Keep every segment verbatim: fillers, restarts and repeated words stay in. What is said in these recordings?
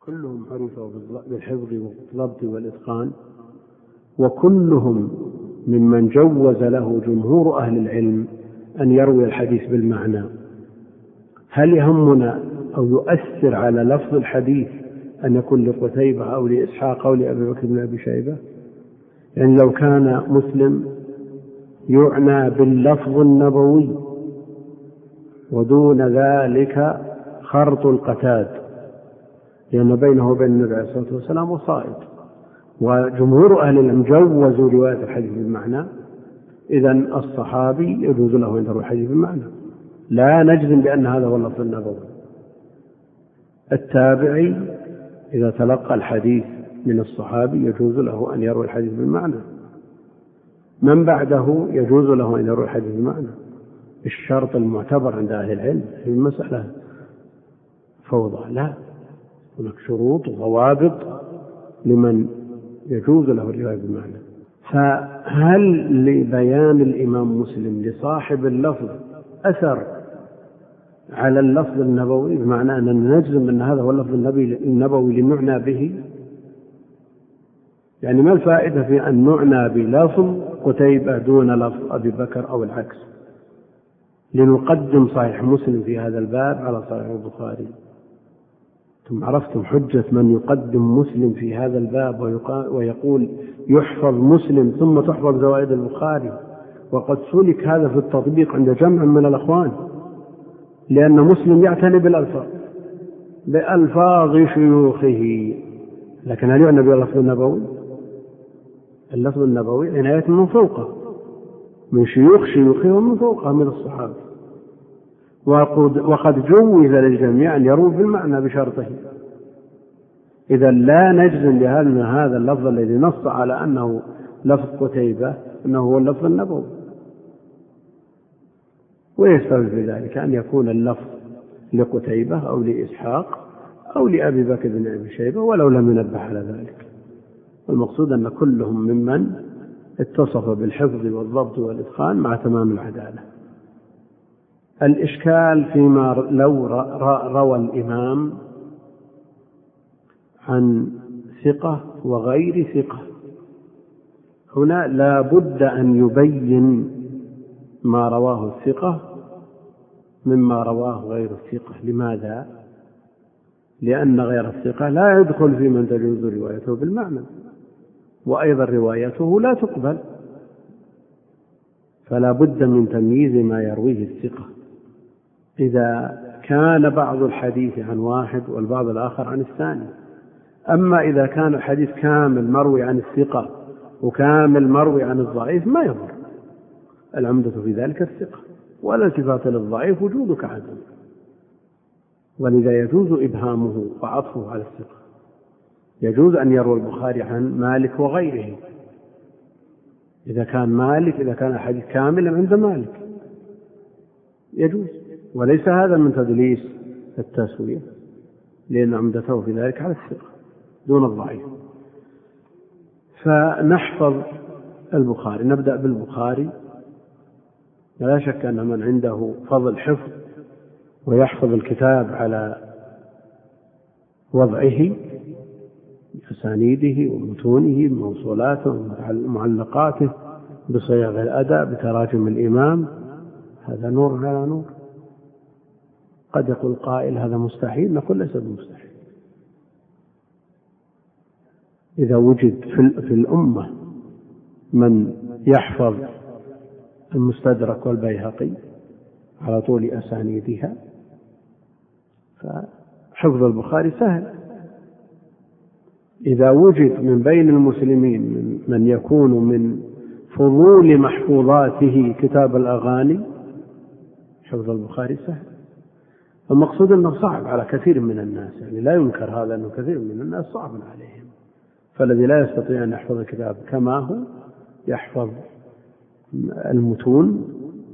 كلهم عرفوا بالحفظ والضبط والإتقان، وكلهم ممن جوز له جمهور أهل العلم أن يروي الحديث بالمعنى. هل يهمنا أو يؤثر على لفظ الحديث أن يكون لقتيبة أو لإسحاق أو لأبي بكر بن أبي شيبة؟ يعني لو كان مسلم يعنى باللفظ النبوي ودون ذلك خرط القتاد، لأن بينه وبين النبي عليه الصلاة والسلام وصائد، وجمهور أهل العلم جوزوا رواية الحديث بالمعنى، إذن الصحابي يجوز له أن يروي الحديث بالمعنى، لا نجزم بأن هذا هو اللفظ النبوي. التابعي إذا تلقى الحديث من الصحابي يجوز له أن يروي الحديث بالمعنى، من بعده يجوز له أن يروي الحديث بالمعنى. الشرط المعتبر عند أهل العلم في المسألة فوضى، لا، هناك شروط وضوابط لمن يجوز له الرواية بالمعنى. فهل لبيان الإمام مسلم لصاحب اللفظ أثر على اللفظ النبوي، بمعنى أننا نجزم أن هذا هو اللفظ النبوي لنعنى به؟ يعني ما الفائدة في أن نعنى بلفظ قتيبة دون لفظ أبي بكر أو العكس، لنقدم صحيح مسلم في هذا الباب على صحيح البخاري؟ ثم عرفتم حجة من يقدم مسلم في هذا الباب ويقول يحفظ مسلم ثم تحفظ زوائد البخاري، وقد سلك هذا في التطبيق عند جمع من الأخوان، لأن مسلم يعتني بالألفاظ بألفاظ شيوخه، لكن هل يعنى باللفظ النبوي؟ اللفظ النبوي عناية من فوقه، من شيوخ شيوخه ومن فوقه من الصحابة، وقد جوز للجميع أن يرووا بالمعنى بشرطه. إذا لا نجزم بأن هذا اللفظ الذي نص على أنه لفظ قتيبة أنه هو اللفظ النبوي، ويستوي في ذلك أن يكون اللفظ لقتيبة أو لإسحاق أو لأبي بكر بن أبي شيبة ولو لم ينبه على ذلك. المقصود أن كلهم ممن اتصف بالحفظ والضبط والإتقان مع تمام العدالة. الإشكال فيما لو روى الإمام عن ثقة وغير ثقة، هنا لا بد أن يبين ما رواه الثقة مما رواه غير الثقة. لماذا؟ لأن غير الثقة لا يدخل في من تجوز روايته بالمعنى، وأيضا روايته لا تقبل، فلا بد من تمييز ما يرويه الثقة. إذا كان بعض الحديث عن واحد والبعض الآخر عن الثاني، أما إذا كان الحديث كامل مروي عن الثقة وكامل مروي عن الضعيف ما يضر، العمدة في ذلك الثقة، ولا التفات للضعيف وجودك عدم، ولذا يجوز إبهامه وعطفه على الثقة. يجوز أن يروي البخاري عن مالك وغيره إذا كان مالك إذا كان الحديث كاملا عند مالك يجوز، وليس هذا من تدليس التسوية، لأن عمدته في ذلك على الثقة دون الضعيف. فنحفظ البخاري، نبدأ بالبخاري. لا شك أن من عنده فضل حفظ ويحفظ الكتاب على وضعه بأسانيده ومتونه بموصولاته ومعلقاته بصيغ الأداء بتراجم الإمام، هذا نور على نور. قد يقول قائل هذا مستحيل، نقول ليس بمستحيل. إذا وجد في الأمة من يحفظ المستدرك والبيهقي على طول أسانيدها، فحفظ البخاري سهل. إذا وجد من بين المسلمين من يكون من فضول محفوظاته كتاب الأغاني، حفظ البخاري سهل. المقصود أنه صعب على كثير من الناس، يعني لا ينكر هذا أنه كثير من الناس صعب عليهم، فالذي لا يستطيع أن يحفظ الكتاب كما هو يحفظ المتون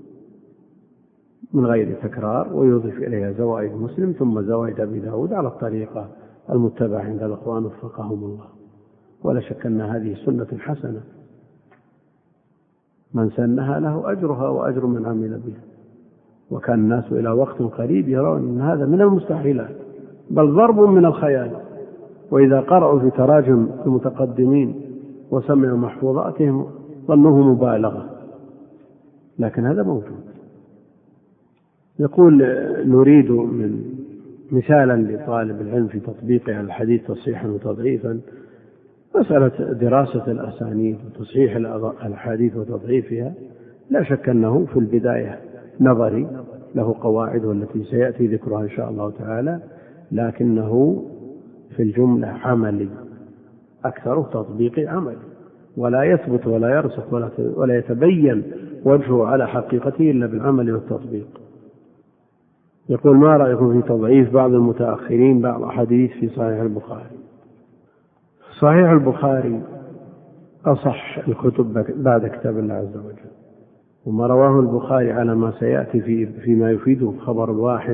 من غير تكرار ويضيف إليها زوائد مسلم ثم زوائد أبي داود على الطريقة المتبعة عند الأخوان وفقهم الله. ولا شك أن هذه سنة حسنة، من سنها له أجرها وأجر من عمل بها. وكان الناس إلى وقت قريب يرون أن هذا من المستحيلات، بل ضرب من الخيال وإذا قرأوا في تراجم المتقدمين وسمعوا محفوظاتهم ظنوه مبالغة، لكن هذا موجود. يقول نريد من مثالا لطالب العلم في تطبيقه على الحديث تصحيحا وتضعيفا مسألة دراسة الأسانيد وتصحيح الحديث وتضعيفها. لا شك أنه في البداية نظري له قواعد والتي سيأتي ذكرها إن شاء الله تعالى، لكنه في الجملة عملي، أكثر تطبيقي عملي، ولا يثبت ولا يرسخ ولا يتبين وجهه على حقيقته إلا بالعمل والتطبيق. يقول ما رأيكم في تضعيف بعض المتأخرين بعض أحاديث في صحيح البخاري؟ صحيح البخاري أصح الكتب بعد كتاب الله عز وجل، وما رواه البخاري على ما سيأتي في فيما يفيده خبر الواحد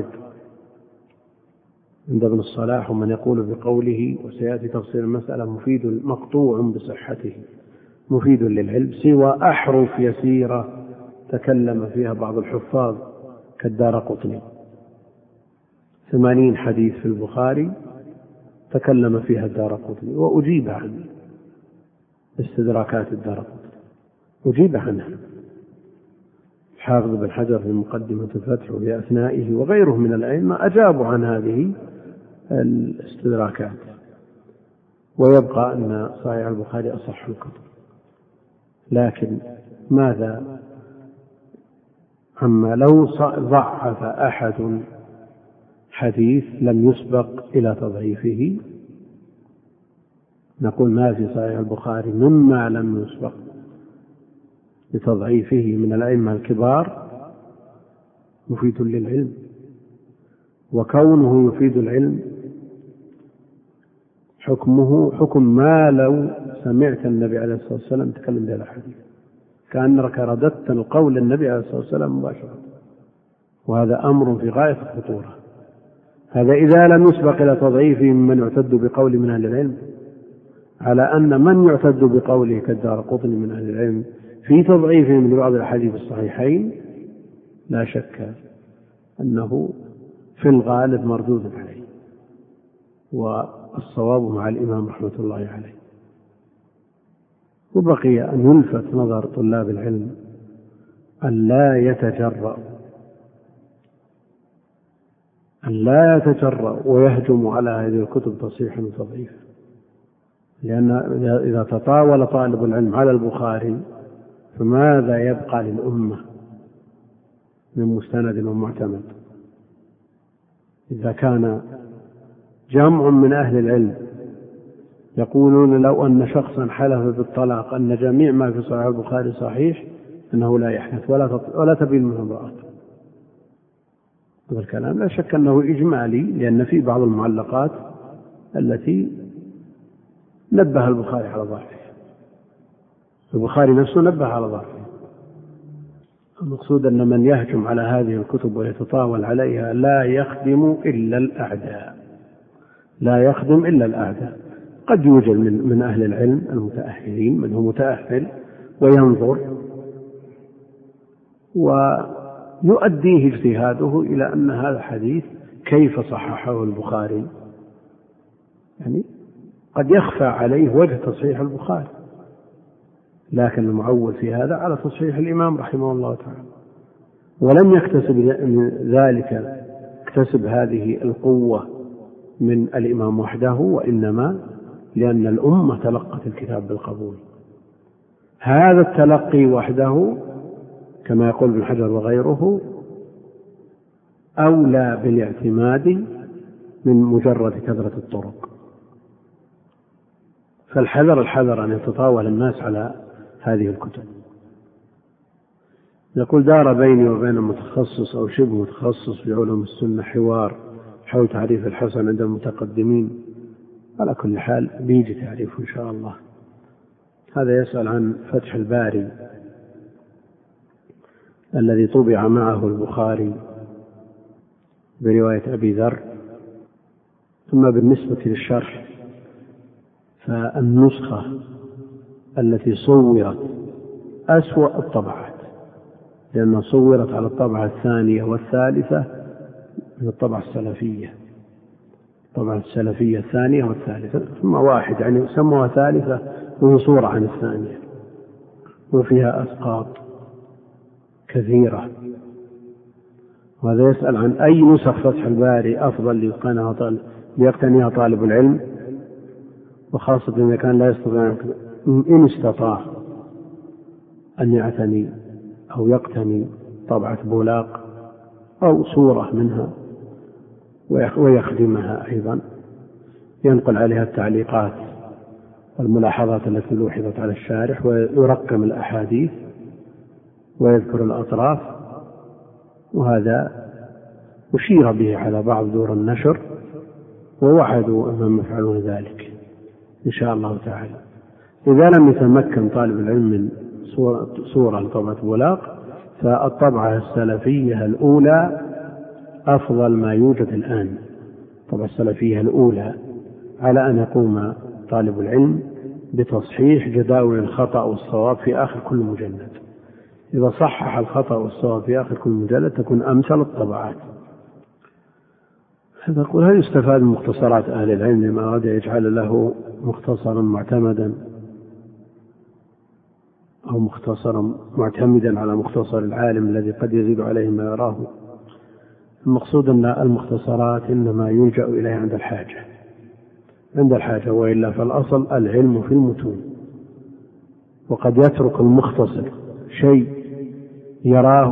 عند ابن الصلاح ومن يقول بقوله، وسيأتي تفصيل المسألة، مفيد مقطوع بصحته مفيد للعلم، سوى أحرف يسيرة تكلم فيها بعض الحفاظ كالدارقطني. ثمانين حديث في البخاري تكلم فيها الدارقطني وأجيب عنه استدراكات الدارقطني، أجيب عنها حافظ بن حجر في مقدمة الفتح وفي أثنائه وغيره من الأئمة أجابوا عن هذه الاستدراكات. ويبقى أن صحيح البخاري أصح الكتب، لكن ماذا عما لو ضعف أحد حديث لم يسبق إلى تضعيفه؟ نقول ما في صحيح البخاري مما لم يسبق لتضعيفه من الأئمة الكبار مفيد للعلم، وكونه يفيد العلم حكمه حكم ما لو سمعت النبي عليه الصلاة والسلام تكلم بهذا الحديث، كأنك رددت القول النبي عليه الصلاة والسلام مباشرة، وهذا أمر في غاية الخطورة. هذا إذا لم يسبق إلى تضعيفه ممن يعتد بقول من أهل العلم، على أن من يعتد بقوله كالدارقطني من أهل العلم في تضعيفهم لبعض الأحاديث الصحيحين لا شك أنه في الغالب مردود عليه، والصواب مع الإمام رحمة الله عليه. وبقي أن يلفت نظر طلاب العلم أن لا يتجرأ أن لا يتجرأ ويهجم على هذه الكتب تصحيحا وتضعيفا، لأن إذا تطاول طالب العلم على البخاري فماذا يبقى للأمة من مستند ومعتمد؟ إذا كان جمع من أهل العلم يقولون لو أن شخصا حلف بالطلاق أن جميع ما في صحيح البخاري صحيح أنه لا يحدث ولا تبين منه امرأة، هذا الكلام لا شك أنه إجمالي، لأن في بعض المعلقات التي نبه البخاري على ضعفه، البخاري نفسه نبه على ضعفه. المقصود أن من يهجم على هذه الكتب ويتطاول عليها لا يخدم إلا الأعداء، لا يخدم إلا الأعداء. قد يوجد من, من أهل العلم المتأهلين من هو متأهل وينظر ويؤديه اجتهاده إلى أن هذا الحديث كيف صححه البخاري، يعني قد يخفى عليه وجه تصحيح البخاري، لكن المعول في هذا على تصحيح الإمام رحمه الله تعالى، ولم يكتسب ذلك اكتسب هذه القوة من الإمام وحده، وإنما لأن الأمة تلقت الكتاب بالقبول. هذا التلقي وحده كما يقول ابن حجر وغيره أولى بالاعتماد من مجرد كثرة الطرق، فالحذر الحذر أن يتطاول الناس على هذه الكتب. يقول دار بيني وبين متخصص أو شبه متخصص في علوم السنة حوار حول تعريف الحسن عند المتقدمين، على كل حال بيجي تعريفه إن شاء الله. هذا يسأل عن فتح الباري الذي طبع معه البخاري برواية أبي ذر، ثم بالنسبة للشرح فالنسخة التي صورت أسوأ الطبعات، لأنها صورت على الطبعة الثانية والثالثة من الطبعة السلفية، طبعا السلفية الثانية والثالثة، ثم واحد يعني سموها ثالثة وهي صورة عن الثانية، وفيها أسقاط كثيرة. وهذا يسأل عن أي نسخ فتح الباري أفضل ليقتنيها طالب العلم، وخاصة إذا كان لا يستطيع، إن استطاع أن يعتني أو يقتني طبعة بولاق أو صورة منها ويخدمها أيضا، ينقل عليها التعليقات والملاحظات التي لوحظت على الشارح، ويرقم الأحاديث ويذكر الأطراف. وهذا أشير به على بعض دور النشر، ووعدوا أنهم يفعلون ذلك إن شاء الله تعالى. إذا لم يتمكن طالب العلم من صورة لطبعة بولاق، فالطبعة السلفية الأولى أفضل ما يوجد الآن. الطبعة السلفية الأولى، على أن يقوم طالب العلم بتصحيح جداول الخطأ والصواب في آخر كل مجلد. إذا صحح الخطأ والصواب في آخر كل مجلد تكون أمثل الطبعات. يقول: هل يستفاد من مختصرات أهل العلم لما أراد يجعل له مختصرا معتمدا أو مختصرا معتمدا على مختصر العالم الذي قد يزيد عليه ما يراه؟ المقصود أن المختصرات إنما يلجأ إليها عند الحاجة عند الحاجة وإلا فالأصل العلم في المتون. وقد يترك المختصر شيء يراه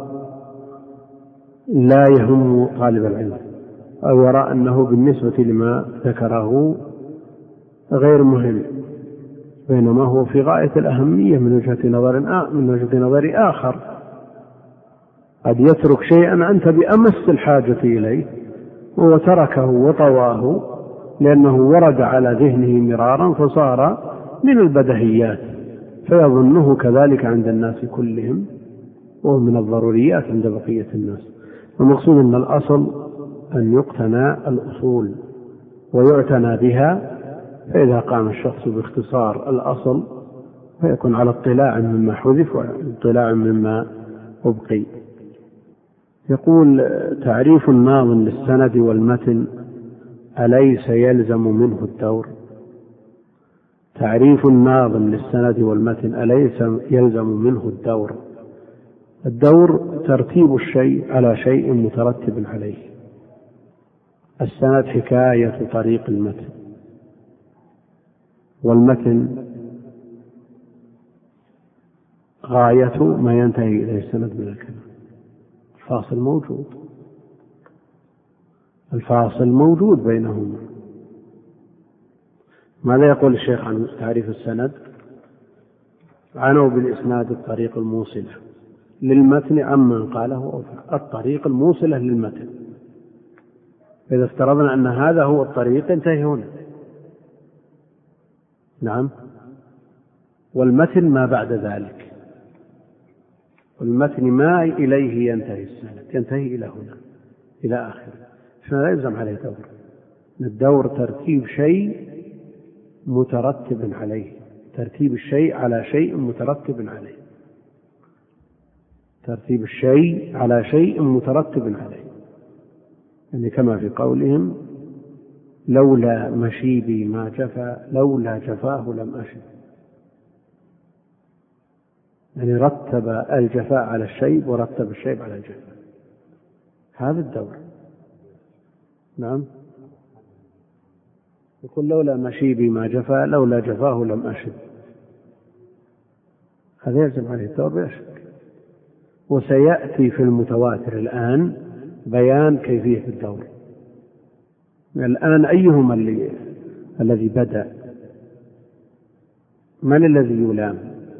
لا يهم طالب العلم، أو يرى أنه بالنسبة لما ذكره غير مهم، بينما هو في غاية الأهمية من وجهة نظر من وجهة نظر آخر. قد يترك شيئا أنت بأمس الحاجة إليه وهو تركه وطواه لأنه ورد على ذهنه مرارا فصار من البدهيات، فيظنه كذلك عند الناس كلهم وهو من الضروريات عند بقية الناس. المقصود أن الأصل أن يقتنى الأصول ويعتنى بها، فإذا قام الشخص باختصار الأصل فيكون على اطلاع مما حذف واطلاع مما أبقي. يقول: تعريف الناظم للسند والمتن أليس يلزم منه الدور؟ تعريف الناظم للسند والمتن أليس يلزم منه الدور؟ الدور ترتيب الشيء على شيء مترتب عليه. السند حكاية طريق المتن، والمتن غاية ما ينتهي إليه السند من الكلام. الفاصل موجود الفاصل موجود بينهما. ماذا يقول الشيخ عن تعريف السند؟ عنوا بالإسناد الطريق الموصلة للمتن عمن قاله الطريق الموصلة للمتن. إذا افترضنا أن هذا هو الطريق انتهي هنا. نعم. والمتن ما بعد ذلك، والمتن ما إليه ينتهي السند ينتهي إلى هنا إلى آخره، فلا يلزم عليه دور. الدور ترتيب شيء مترتب عليه، ترتيب الشيء على شيء مترتب عليه ترتيب الشيء على شيء مترتب عليه يعني كما في قولهم: لولا مشيبي ما جفا لولا جفاه لم أشب. يعني رتب الجفاء على الشيب ورتب الشيب على الجفاء. هذا الدور. نعم. يقول: لولا مشيبي ما جفا لولا جفاه لم أشب. هذا يلزم عليه الدور بلا شك. وسيأتي في المتواتر الآن بيان كيفية الدور. الآن أيهما اللي الذي بدأ؟ من الذي يلام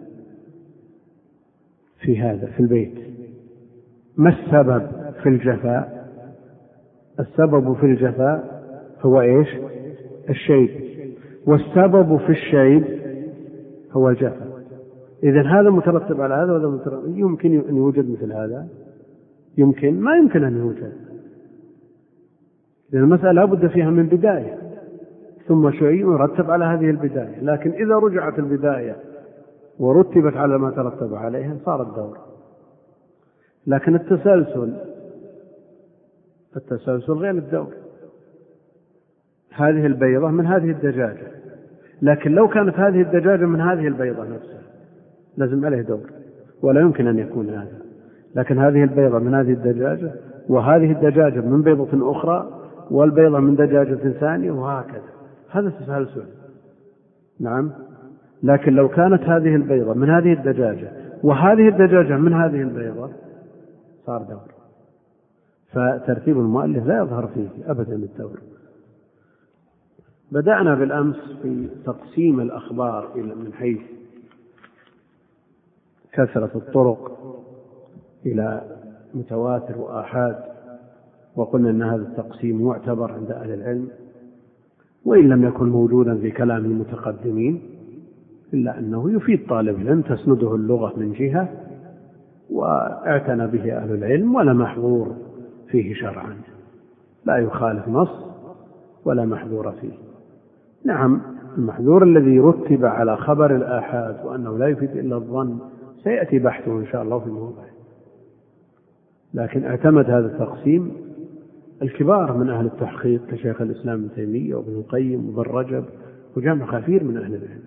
في هذا في البيت؟ ما السبب في الجفاء؟ السبب في الجفاء هو إيش؟ الشيب، والسبب في الشيب هو الجفاء. إذن هذا مترتب على هذا وهذا مترتب. يمكن أن يوجد مثل هذا؟ يمكن ما يمكن أن يوجد، لأن المسألة لا بد فيها من بداية ثم شيء يرتب على هذه البداية. لكن إذا رجعت البداية ورتبت على ما ترتب عليها صار الدور. لكن التسلسل التسلسل غير الدور. هذه البيضة من هذه الدجاجة، لكن لو كانت هذه الدجاجة من هذه البيضة نفسها لازم عليه دور، ولا يمكن أن يكون هذا. لكن هذه البيضة من هذه الدجاجة، وهذه الدجاجة من بيضة أخرى، والبيضة من دجاجة ثانية، وهكذا. هذا تسلسل. نعم. لكن لو كانت هذه البيضة من هذه الدجاجة وهذه الدجاجة من هذه البيضة صار دور. فترتيب المؤلف لا يظهر فيه أبدا الدور. بدأنا بالأمس في تقسيم الأخبار إلى من حيث كثرة الطرق إلى متواتر وآحاد، وقلنا أن هذا التقسيم يعتبر عند أهل العلم، وإن لم يكن موجودا في كلام المتقدمين، إلا أنه يفيد طالب العلم، تسنده اللغة من جهة واعتنى به أهل العلم، ولا محظور فيه شرعا، لا يخالف نص ولا محظور فيه. نعم، المحظور الذي رتب على خبر الآحاد وأنه لا يفيد إلا الظن سيأتي بحثه إن شاء الله في الموضوع. لكن اعتمد هذا التقسيم الكبار من أهل التحقيق كشيخ الإسلام ابن تيمية وابن القيم وابن رجب وجمع كثير من أهل العلم.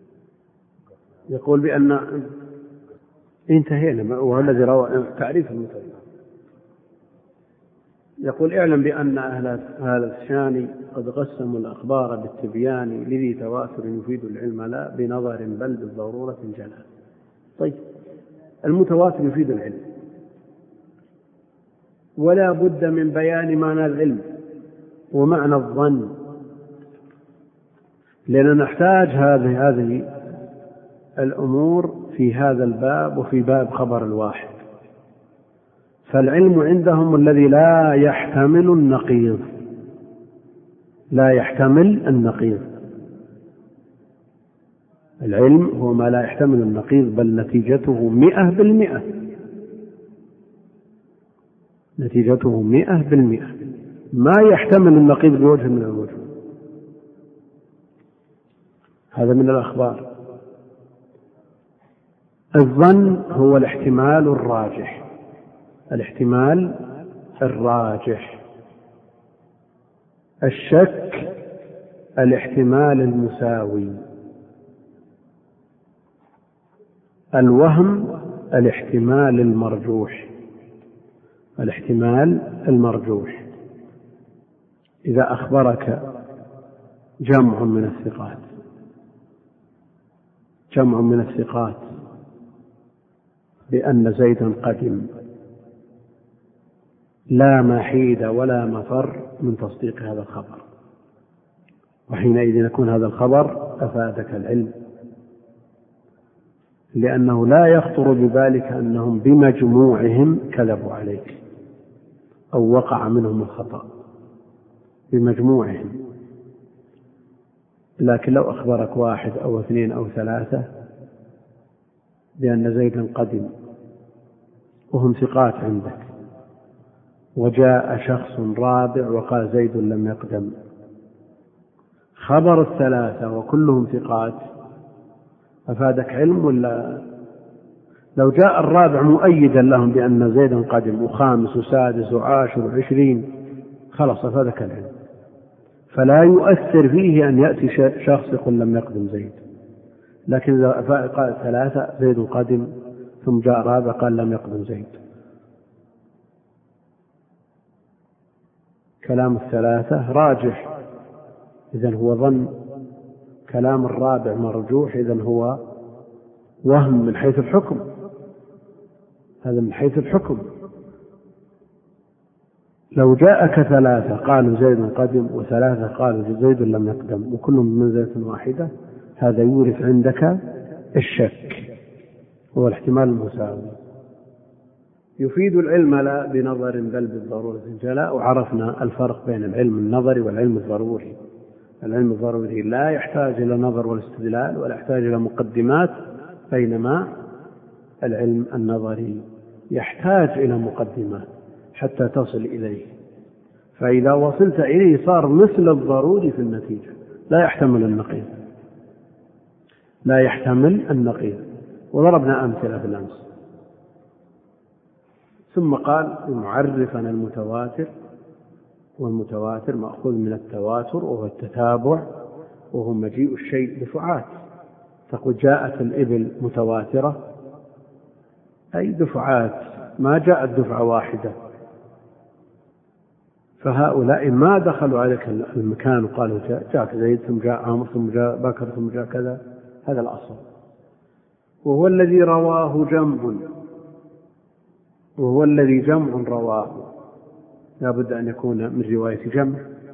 يقول بأن انتهينا والذي روى تعريف المتواتر. يقول اعلم بأن أهل هذا الشان قد قسموا الأخبار بالتبيان لذي تواتر يفيد العلم لا بنظر بل بالضرورة جلاء. طيب، المتواتر يفيد العلم، ولا بد من بيان معنى العلم ومعنى الظن، لأننا نحتاج هذه هذه الأمور في هذا الباب وفي باب خبر الواحد. فالعلم عندهم الذي لا يحتمل النقيض، لا يحتمل النقيض. العلم هو ما لا يحتمل النقيض، بل نتيجته مئة بالمئة، نتيجته مئة بالمئة، ما يحتمل النقيض بوجه من الوجه. هذا من الأخبار. الظن هو الاحتمال الراجح، الاحتمال الراجح. الشك الاحتمال المساوي. الوهم الاحتمال المرجوح، الاحتمال المرجوح. إذا أخبرك جمع من الثقات جمع من الثقات بأن زيدا قدم، لا محيد ولا مفر من تصديق هذا الخبر، وحينئذ يكون هذا الخبر أفادك العلم، لأنه لا يخطر ببالك أنهم بمجموعهم كذبوا عليك أو وقع منهم الخطأ بمجموعهم. لكن لو أخبرك واحد أو اثنين أو ثلاثة بأن زيدا قدم وهم ثقات عندك، وجاء شخص رابع وقال زيد لم يقدم، خبر الثلاثة وكلهم ثقات، أفادك علم ولا؟ لو جاء الرابع مؤيدا لهم بأن زيدا قدم وخامس وسادس وعاشر وعشرين، خلاص أفادك العلم. فلا يؤثر فيه أن يأتي شخص يقول لم يقدم زيد. لكن إذا قال ثلاثة زيد قدم ثم جاء رابع قال لم يقدم زيد، كلام الثلاثة راجح، إذن هو ظن. كلام الرابع مرجوح، إذن هو وهم من حيث الحكم. هذا من حيث الحكم. لو جاءك ثلاثة قالوا زيد قدم وثلاثة قالوا زيد لم يقدم وكلهم من منزلة واحدة، هذا يورث عندك الشك، هو الاحتمال المساوي. يفيد العلم لا بنظر بل بالضرورة جلاء. وعرفنا الفرق بين العلم النظري والعلم الضروري. العلم الضروري لا يحتاج إلى نظر والاستدلال ولا يحتاج إلى مقدمات، بينما العلم النظري يحتاج إلى مقدمات حتى تصل إليه، فإذا وصلت إليه صار مثل الضروري في النتيجة، لا يحتمل النقيض، لا يحتمل النقيض. وضربنا أمثلة في الأمس. ثم قال معرفا المتواتر والمتواتر مأخوذ من التواتر وهو التتابع، وهو مجيء الشيء دفعات. تقول جاءت الإبل متواترة أي دفعات، ما جاءت دفعة واحدة. فهؤلاء ما دخلوا عليك المكان وقالوا جاء زيد ثم جاء عمرو ثم جاء بكر ثم جاء كذا، هذا الأصل. وهو الذي رواه جمع، وهو الذي جمع رواه، لا بد أن يكون من رواية جمع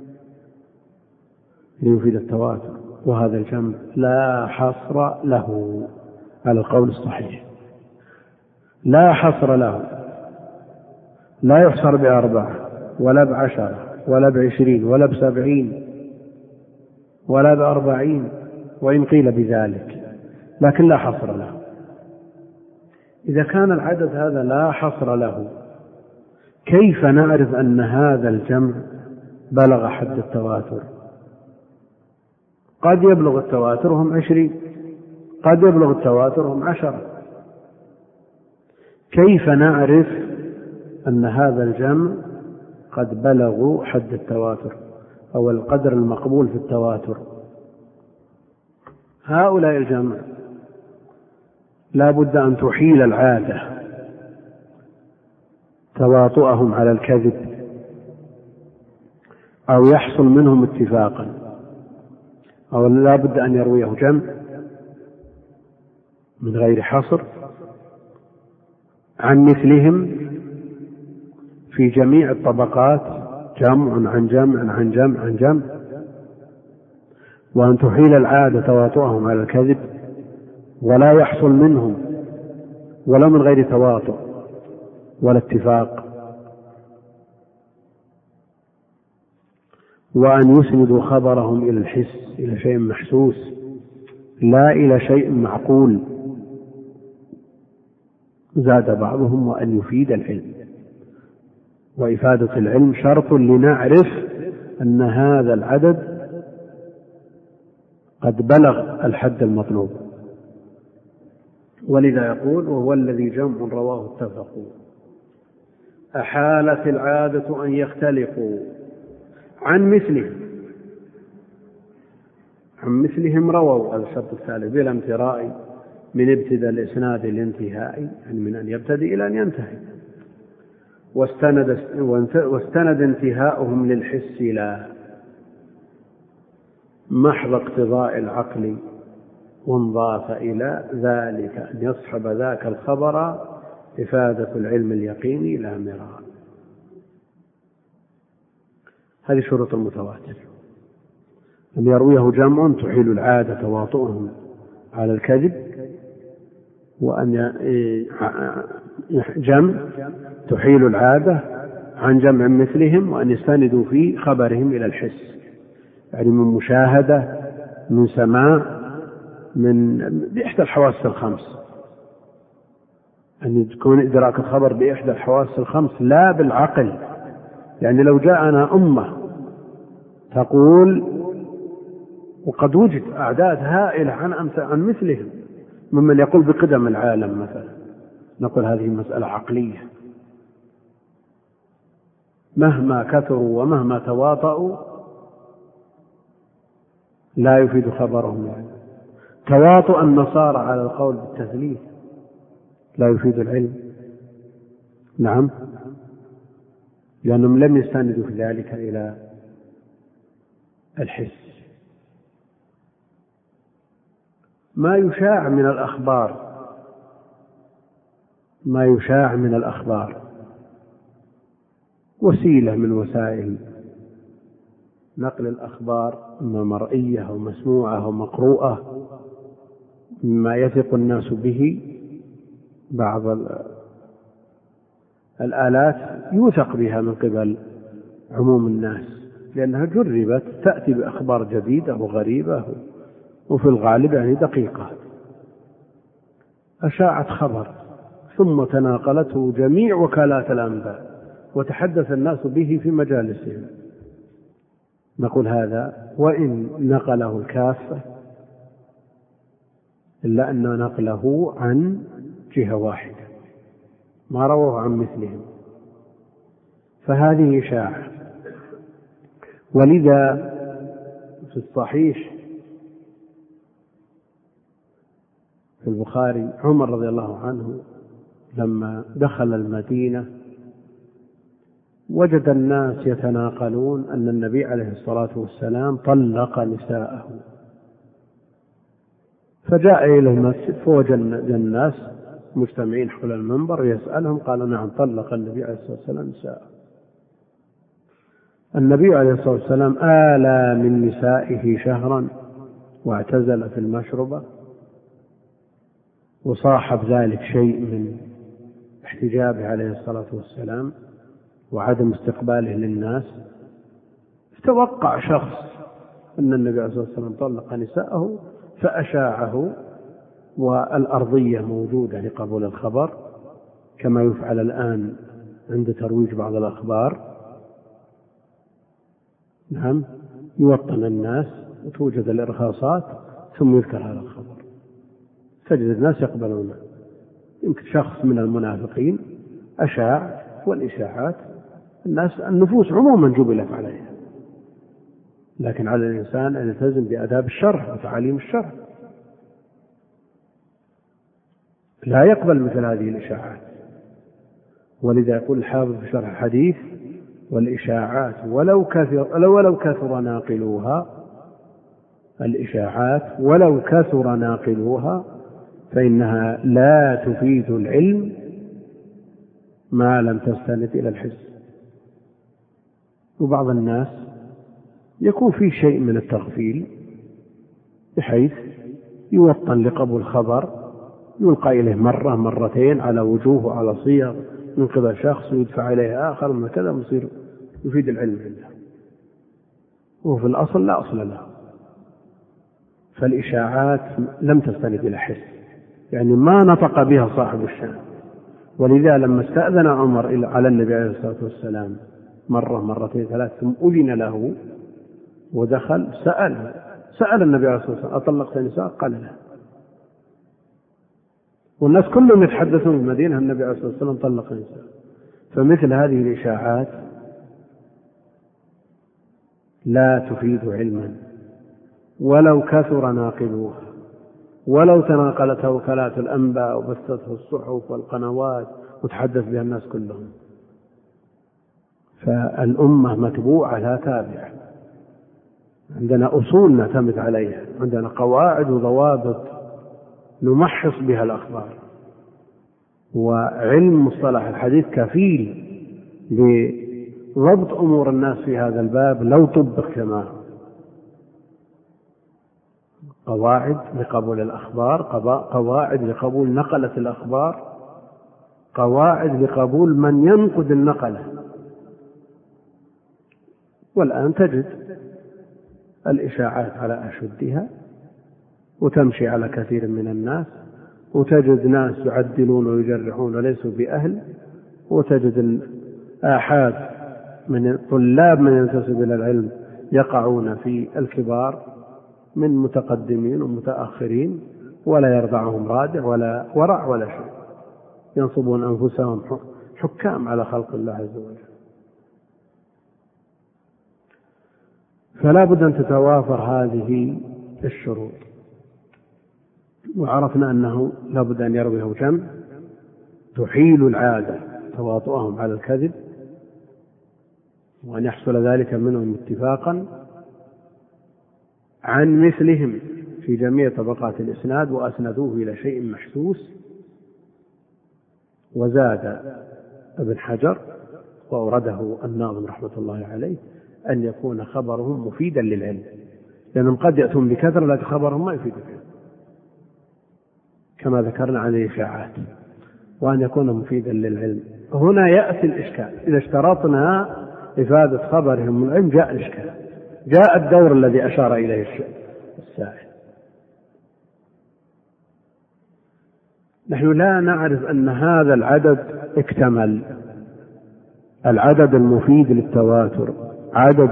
ليفيد التواتر، وهذا الجمع لا حصر له على القول الصحيح، لا حصر له، لا يحصر بأربعة ولا بعشرة ولا بعشرين ولا بسبعين ولا بأربعين، وإن قيل بذلك، لكن لا حصر له. إذا كان العدد هذا لا حصر له، كيف نعرف أن هذا الجمع بلغ حد التواتر؟ قد يبلغ التواتر هم عشرين، قد يبلغ التواتر هم عشرة. كيف نعرف أن هذا الجمع قد بلغوا حد التواتر أو القدر المقبول في التواتر؟ هؤلاء الجمع لا بد أن تحيل العادة تواطؤهم على الكذب، أو يحصل منهم اتفاقا، أو لا بد أن يرويه جمع من غير حصر عن مثلهم في جميع الطبقات، جمع عن جمع عن جمع عن جمع، وأن تحيل العادة تواطؤهم على الكذب ولا يحصل منهم ولا من غير تواطؤ ولا اتفاق، وأن يسندوا خبرهم إلى الحس، إلى شيء محسوس لا إلى شيء معقول. زاد بعضهم وأن يفيد العلم، وإفادة العلم شرط لنعرف أن هذا العدد قد بلغ الحد المطلوب. ولذا يقول وهو الذي جمع رواه اتفقوا. أحالت العادة أن يختلقوا عن مثلهم، عن مثلهم رووا، هذا الشرط الثالث، بلا امتراء من ابتداء الإسناد الانتهائي، يعني من أن يبتدئ إلى أن ينتهي. واستند, واستند انتهاؤهم للحس لا محض اقتضاء العقل، وانضاف إلى ذلك أن يصحب ذاك الخبر إفادة العلم اليقيني لا مراء. هذه شروط المتواتر: أن يرويه جمع تحيل العادة تواطؤهم على الكذب، وأن جمع تحيل العادة عن جمع مثلهم، وأن يستندوا في خبرهم إلى الحس، يعني من مشاهدة، من سماع، من بإحدى الحواس الخمس، أن يكون إدراك الخبر بإحدى الحواس الخمس لا بالعقل. يعني لو جاءنا أمة تقول، وقد وجد أعداد هائلة عن عن مثلهم ممن يقول بقدم العالم مثلا، نقول هذه مسألة عقلية، مهما كثروا ومهما تواطؤوا لا يفيد خبرهم. يعني تواطؤ النصارى على القول بالتثليث لا يفيد العلم. نعم، لأنهم لم يستندوا في ذلك إلى الحس. ما يشاع من الأخبار، ما يشاع من الأخبار وسيلة من وسائل نقل الأخبار، إما مرئية أو مسموعة أو مقروءة، مما يثق الناس به. بعض الآلات يوثق بها من قبل عموم الناس لأنها جربت، تأتي بأخبار جديدة وغريبة وفي الغالب يعني دقيقة. أشاعت خبر ثم تناقلته جميع وكالات الأنباء وتحدث الناس به في مجالسهم، نقول هذا وإن نقله الكافة إلا أن نقله عن جهة واحدة، ما رواه عن مثلهم، فهذه إشاعة. ولذا في الصحيح في البخاري عمر رضي الله عنه لما دخل المدينة وجد الناس يتناقلون أن النبي عليه الصلاة والسلام طلق نساءه، فجاء إلى المسجد فوجد الناس مجتمعين حول المنبر يسألهم، قال نعم طلق النبي عليه الصلاة والسلام نساءه. النبي عليه الصلاة والسلام آلى من نسائه شهرا واعتزل في المشربة، وصاحب ذلك شيء من احتجابه عليه الصلاة والسلام وعدم استقباله للناس. توقع شخص أن النبي عليه الصلاة والسلام طلق نساءه فأشاعه، والأرضية موجودة لقبول الخبر كما يفعل الآن عند ترويج بعض الأخبار. نعم، يوطن الناس وتوجد الإرهاصات ثم يذكر هذا الخبر، تجد الناس يقبلونه. يمكن شخص من المنافقين أشاع، والإشاعات الناس النفوس عموما جبلت عليها، لكن على الإنسان أن يلتزم بآداب الشرع وتعاليم الشرع، لا يقبل مثل هذه الإشاعات. ولذا يقول الحافظ في شرح الحديث: والإشاعات ولو كثر, ولو كثر ناقلوها الإشاعات ولو كثر ناقلوها فإنها لا تفيد العلم ما لم تستند إلى الحس. وبعض الناس يكون فيه شيء من التغفيل بحيث يوطن لقبول الخبر، يلقى إليه مرة مرتين على وجوه وعلى صيغ من قبل شخص ويدفع إليه آخر من كذا، مصير يفيد العلم عنده، وفي الأصل لا أصل له. فالإشاعات لم تستند إلى حس، يعني ما نطق بها صاحب الشأن. ولذا لما استأذن عمر على النبي عليه الصلاة والسلام مرة مرتين ثلاث ثم أذن له ودخل سأل سأل النبي عليه الصلاة والسلام: أطلقت نساء؟ قال لا. والناس كلهم يتحدثون في المدينة النبي عليه الصلاة والسلام طلق نساء. فمثل هذه الإشاعات لا تفيد علما ولو كثر ناقلوها، ولو تناقلتها وكالات الأنباء وبثته الصحف والقنوات وتحدث بها الناس كلهم. فالأمة متبوعة لا تابعة. عندنا أصول نعتمد عليها، عندنا قواعد وضوابط نمحص بها الأخبار، وعلم مصطلح الحديث كفيل بضبط أمور الناس في هذا الباب لو طبق كما هو. قواعد لقبول الأخبار، قواعد لقبول نقلة الأخبار، قواعد لقبول من ينقد النقلة. والآن تجد الإشاعات على أشدها وتمشي على كثير من الناس، وتجد ناس يعدلون ويجرحون وليسوا بأهل، وتجد الآحاد من طلاب من ينتسب إلى العلم يقعون في الكبار من متقدمين ومتأخرين ولا يرضعهم رادع ولا ورع ولا شيء، ينصبون أنفسهم حكام على خلق الله عز وجل. فلا بد أن تتوافر هذه الشروط. وعرفنا أنه لا بد أن يرويه جمع تحيل العادة تواطؤهم على الكذب، وأن يحصل ذلك منهم اتفاقا عن مثلهم في جميع طبقات الإسناد وأسندوه إلى شيء محسوس. وزاد ابن حجر وأورده الناظم رحمة الله عليه أن يكون خبرهم مفيدا للعلم، لأنهم قد يأتون بكثرة لكن خبرهم ما يفيد العلم كما ذكرنا عن الإشاعات، وأن يكون مفيدا للعلم. هنا يأتي الإشكال، إذا اشترطنا إفادة خبرهم من العلم جاء الإشكال، جاء الدور الذي أشار إليه السائل. نحن لا نعرف أن هذا العدد اكتمل، العدد المفيد للتواتر، عدد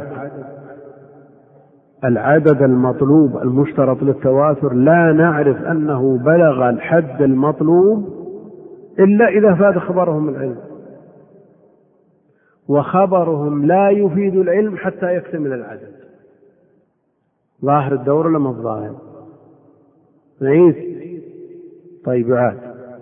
العدد المطلوب المشترط للتواتر لا نعرف أنه بلغ الحد المطلوب إلا إذا فاد خبرهم العلم. وخبرهم لا يفيد العلم حتى يكتمل العدد. ظاهر الدور ولا ما الظاهر؟ نعيد. طيب عاد.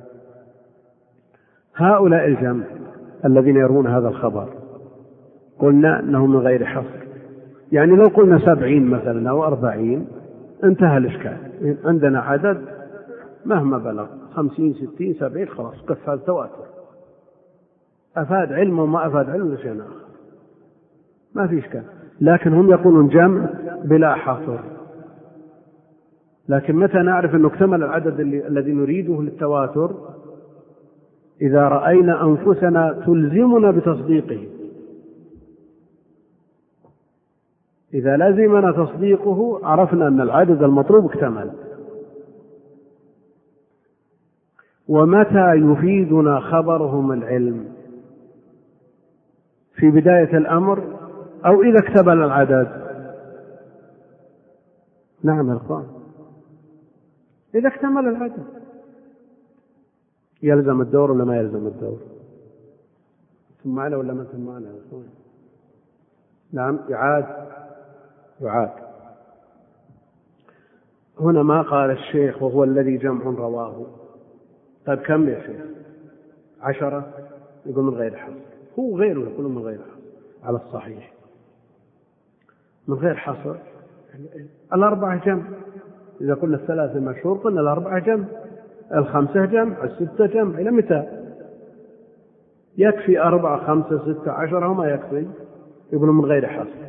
هؤلاء الجمع الذين يرون هذا الخبر قلنا أنه من غير حصر، يعني لو قلنا سبعين مثلا أو أربعين انتهى الإشكال. عندنا عدد مهما بلغ خمسين ستين سبعين خلاص كف هذا تواتر، أفاد علم وما أفاد علم لشيء آخر ما في إشكال. لكن هم يقولون جمع بلا حصر. لكن متى نعرف أنه اكتمل العدد الذي نريده للتواتر؟ إذا رأينا أنفسنا تلزمنا بتصديقه. إذا لزمنا تصديقه عرفنا أن العدد المطلوب اكتمل. ومتى يفيدنا خبرهم العلم؟ في بداية الأمر أو إذا اكتمل العدد؟ نعم يا أخوان، إذا اكتمل العدد. يلزم الدور ولا ما يلزم الدور؟ ثم معنا ولا ما ثم معنا يا أخوان؟ نعم يعاد يعاد. هنا ما قال الشيخ وهو الذي جمع رواه. طيب كم يا شيخ؟ عشرة؟ يقول من غير حصر. هو غيره يقول من غير حصر على الصحيح. من غير حصر الأربعة جمع. إذا قلنا الثلاثة مشهور قلنا الأربعة جمع، الخمسة جمع، الستة جمع. إلى متى؟ يكفي أربعة خمسة ستة عشرة وما يكفي؟ يقولون من غير حصر.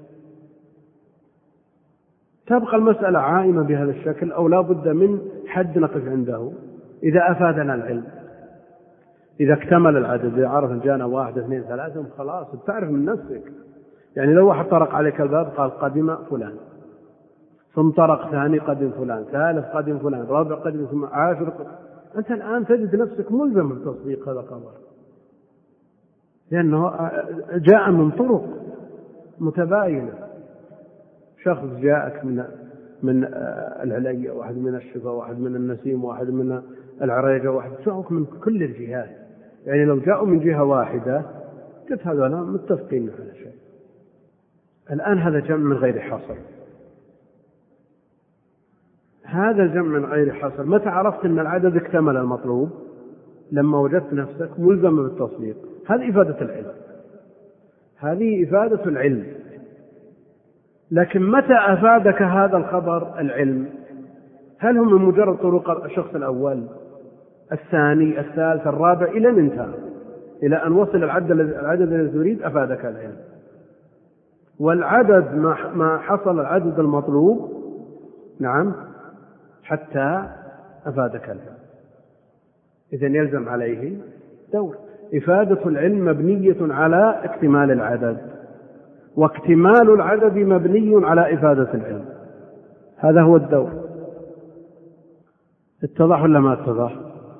تبقى المسألة عائمة بهذا الشكل أو لا بد من حد نقف عنده إذا أفادنا العلم. إذا اكتمل العدد، إذا عرف جانا واحد اثنين ثلاثة خلاص تعرف من نفسك. يعني لو واحد طرق عليك الباب قال قدم فلان، ثم طرق ثاني قدم فلان، ثالث قدم فلان، رابع قدم ثم عاشر قدم. أنت الآن تجد نفسك ملزم بتصديق هذا الخبر لأنه جاء من طرق متباينة. شخص جاءك من من العليا، واحد من الشفا، واحد من النسيم، واحد من العريجة، واحد جاءوك من كل الجهات. يعني لو جاءوا من جهة واحدة قلت هذا متفقين على شيء. الآن هذا جمع من غير حصر. هذا الجمع من غير حصر متى عرفت أن العدد اكتمل المطلوب؟ لما وجدت نفسك ملزم بالتصديق. هذه إفادة العلم، هذه إفادة العلم. لكن متى أفادك هذا الخبر العلم؟ هل هم من مجرد طرق الشخص الأول الثاني الثالث الرابع إلى أن انتهى إلى أن وصل العدد العدد الذي تريد أفادك العلم؟ والعدد ما حصل العدد المطلوب نعم حتى أفادك العلم. إذن يلزم عليه دور. إفادة العلم مبنية على اكتمال العدد، واكتمال العدد مبني على إفادة العلم. هذا هو الدور. اتضح ولا ما اتضح؟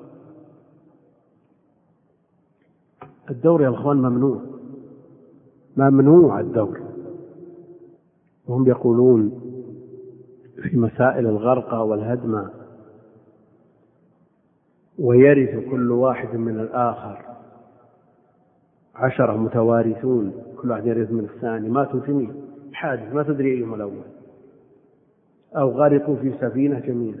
الدور يا أخوان ممنوع، ممنوع الدور. وهم يقولون في مسائل الغرقى والهدمة ويرث كل واحد من الآخر، عشرة متوارثون كل واحد يرث من الثاني، ماتوا جميعا حادث ما تدري أيهم الأول، أو غرقوا في سفينة جميعا،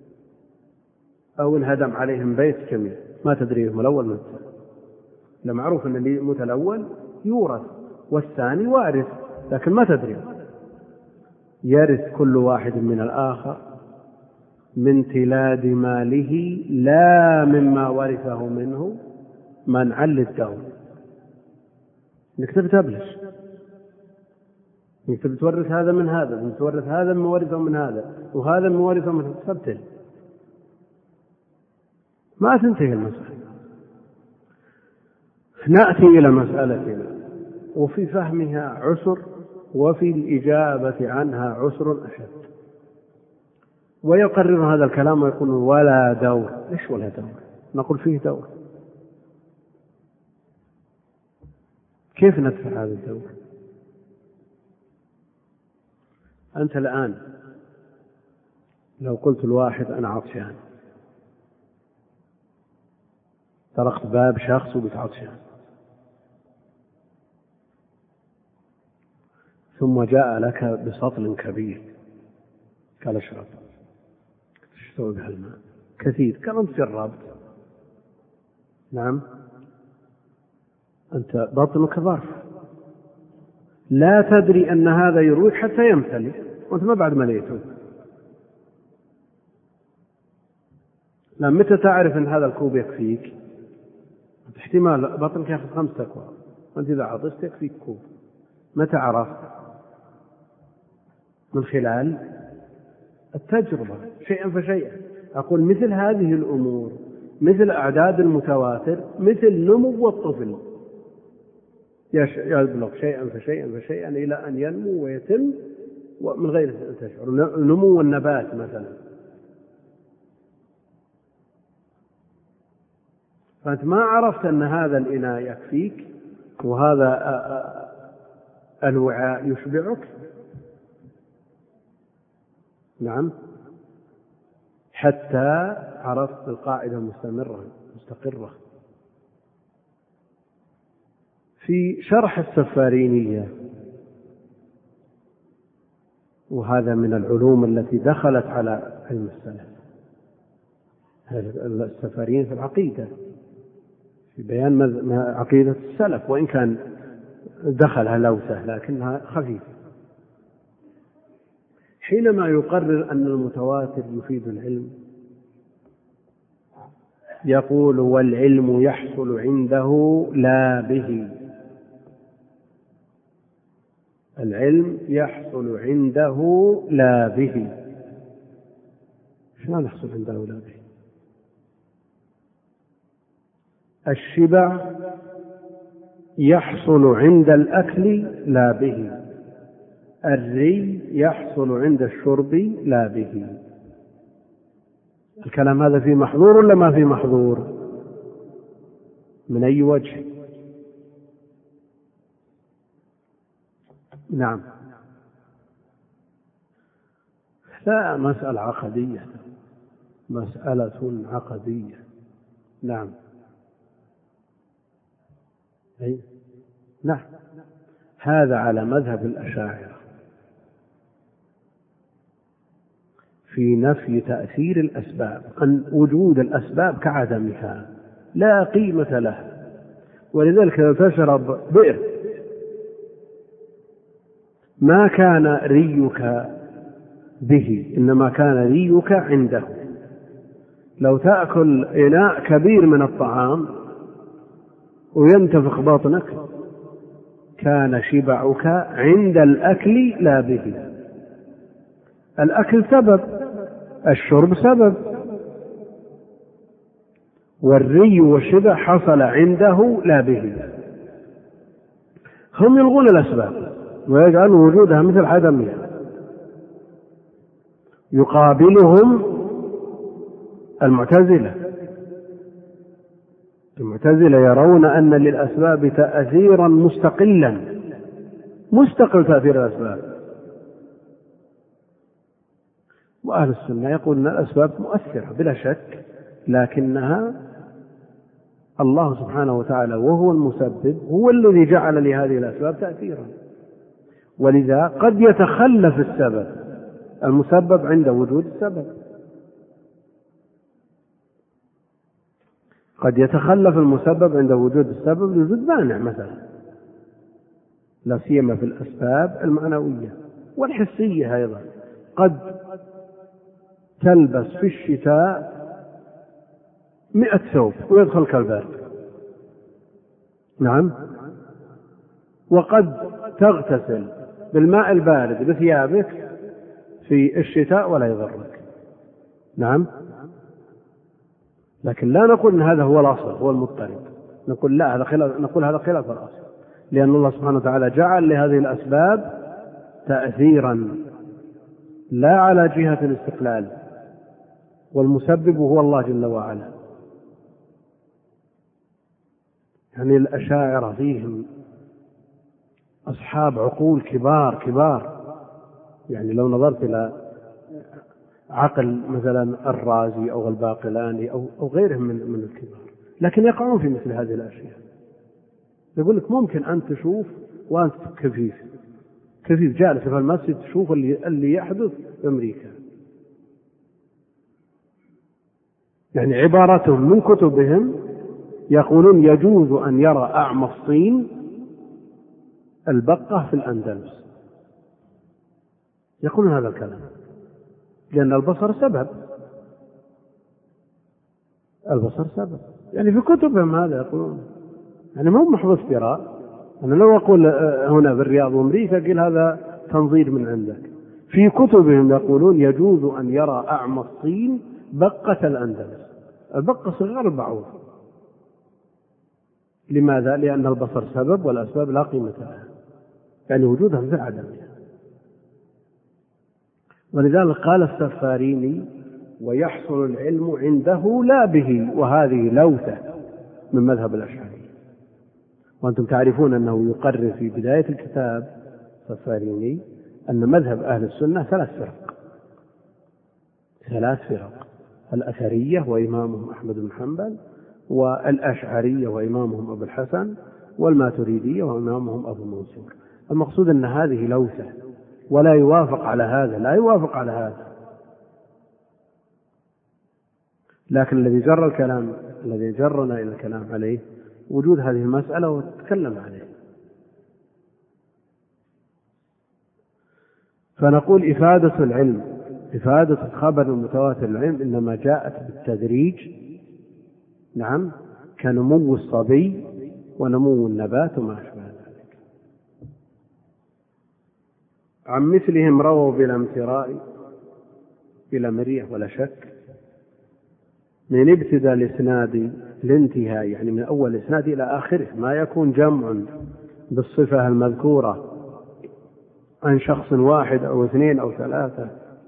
أو انهدم عليهم بيت جميعا ما تدري أيهم الأول من الثاني. لمعروف أن اللي يموت الأول يورث والثاني وارث، لكن ما تدري. يرث كل واحد من الآخر من تلاد ماله لا مما ورثه منه منعا للدور. انك تبي تبلش، انك تبي تورث هذا من هذا، تورث هذا من ورثه من هذا، وهذا من ورثه من هذا، ما تنتهي المسألة. نأتي إلى مسألتنا وفي فهمها عسر وفي الإجابة عنها عسر أشد. ويقرر هذا الكلام ويقول ولا دور. إيش ولا دور؟ نقول فيه دور. كيف ندفع هذا الدور؟ أنت الآن لو قلت الواحد أنا عطشان، طرقت باب شخص وقلت عطشان، ثم جاء لك بسطل كبير قال اشرب، ايش تسوي بهالماء كثير؟ قال انت جربت. نعم، انت بطنك ظرف، لا تدري ان هذا يروي حتى يمتلئ وانت ما بعد مليته. لا، متى تعرف ان هذا الكوب يكفيك؟ احتمال بطنك ياخذ خمسة اكواب وانت اذا عطست يكفيك كوب. متى عرفت؟ من خلال التجربة، شيئا فشيئا. أقول مثل هذه الأمور، مثل أعداد المتواتر، مثل نمو الطفل يبلغ شيئا فشيئا فشيئا إلى أن ينمو ويتم من غير أن تشعر. نمو النبات مثلا، فأنت ما عرفت أن هذا الإناء يكفيك وهذا الوعاء يشبعك. نعم، حتى عرفت القاعدة مستمرة مستقرة. في شرح السفارينية، وهذا من العلوم التي دخلت على علم السلف، السفارينية في العقيدة، في بيان عقيدة السلف، وإن كان دخلها لوثة لكنها خفيفة. حينما يقرر أن المتواتر يفيد العلم يقول والعلم يحصل عنده لا به. العلم يحصل عنده لا به. شلون يحصل عنده لا به؟ الشبع يحصل عند الأكل لا به، الري يحصل عند الشرب لا به. الكلام هذا في محظور ولا ما في محظور؟ من أي وجه؟ نعم، لا، مسألة عقدية، مسألة عقدية. نعم، أي نعم، هذا على مذهب الأشاعرة في نفي تأثير الأسباب، أن وجود الأسباب كعدمها لا قيمة لها. ولذلك لو تشرب بئر ما كان ريك به، إنما كان ريك عنده. لو تأكل إناء كبير من الطعام وينتفخ بطنك كان شبعك عند الأكل لا به. الأكل سبب، الشرب سبب، والري والشبع حصل عنده لا به. هم يلغون الأسباب ويجعلون وجودها مثل عدمها. يقابلهم المعتزلة. المعتزلة يرون أن للأسباب تأثيرا مستقلا، مستقل تأثير الأسباب. وأهل السنة يقول أن الأسباب مؤثرة بلا شك، لكنها الله سبحانه وتعالى وهو المسبب هو الذي جعل لهذه الأسباب تأثيرا. ولذا قد يتخلف السبب المسبب عند وجود السبب، قد يتخلف المسبب عند وجود السبب لوجود مانع مثلا، لا سيما في الأسباب المعنوية والحسية أيضا. قد تلبس في الشتاء مئة ثوب ويدخل كالبرد. نعم، وقد تغتسل بالماء البارد بثيابك في الشتاء ولا يضرك. نعم، لكن لا نقول ان هذا هو الاصل هو المضطرب، نقول لا، هذا خلاف، نقول هذا خلاف الاصل، لان الله سبحانه وتعالى جعل لهذه الاسباب تأثيرا لا على جهة الاستقلال، والمسبب هو الله جل وعلا. يعني الأشاعرة فيهم أصحاب عقول كبار كبار، يعني لو نظرت إلى عقل مثلا الرازي أو الباقلاني أو أو غيرهم من من الكبار، لكن يقعون في مثل هذه الأشياء. يقول لك ممكن أن تشوف وأنت كفيف، كثير جالس في المسجد تشوف اللي, اللي يحدث في أمريكا. يعني عبارتهم من كتبهم يقولون يجوز أن يرى أعمى الصين البقة في الأندلس، يقولون هذا الكلام لأن البصر سبب، البصر سبب، يعني في كتبهم هذا يقولون، يعني ما هو محفوظ افتراء. أنا لو أقول هنا بالرياض وأمريكا قل هذا تنظير من عندك، في كتبهم يقولون يجوز أن يرى أعمى الصين بقة الأندلس، البقة صغار البعوض. لماذا؟ لأن البصر سبب والأسباب لا قيمة لها، يعني وجودها في عدم. ولذلك قال السفاريني ويحصل العلم عنده لا به، وهذه لوثة من مذهب الأشعري. وأنتم تعرفون أنه يقرر في بداية الكتاب السفاريني أن مذهب أهل السنة ثلاث فرق، ثلاث فرق: الأثرية وإمامهم أحمد بن حنبل، والأشعرية وإمامهم أبو الحسن، والماتريدية وإمامهم أبو منصور. المقصود أن هذه لوثة ولا يوافق على هذا، لا يوافق على هذا. لكن الذي جر الكلام، الذي جرنا إلى الكلام عليه وجود هذه المسألة وتتكلم عليه. فنقول إفادة العلم، إفادة الخبر المتواتر العلم إنما جاءت بالتدريج، نعم، كنمو الصبي ونمو النبات وما أشبه ذلك. عن مثلهم رووا بلا امتراء بلا مرية ولا شك، من ابتداء الإسناد لانتهاء، يعني من أول الإسناد إلى آخره، ما يكون جمع بالصفة المذكورة عن شخص واحد أو اثنين أو ثلاثة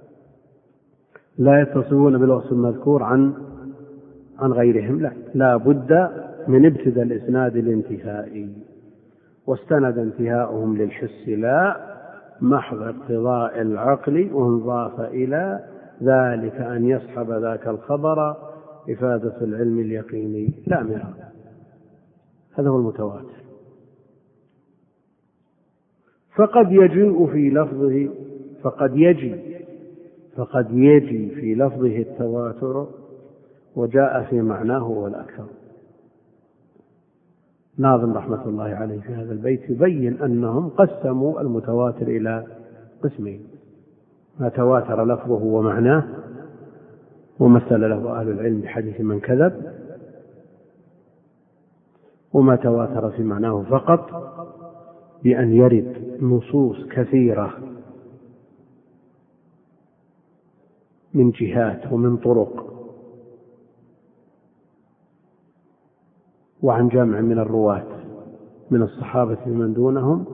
لا يتصلون بالوصف المذكور عن عن غيرهم، لا لا بد من ابتداء الإسناد الانتهاء، واستند انتهاؤهم للحس لا محض اقتضاء العقل، وانضاف إلى ذلك أن يصحب ذاك الخبر إفادة العلم اليقيني لا مرة. هذا هو المتواتر. فقد يجيء في لفظه فقد يجي فقد يجي في لفظه التواتر وجاء في معناه هو الأكثر. ناظم رحمة الله عليه في هذا البيت يبين أنهم قسموا المتواتر إلى قسمين: ما تواتر لفظه ومعناه ومثل له أهل العلم بحديث من كذب، وما تواتر في معناه فقط بأن يرد نصوص كثيرة من جهات ومن طرق وعن جمع من الرواة من الصحابة ومن دونهم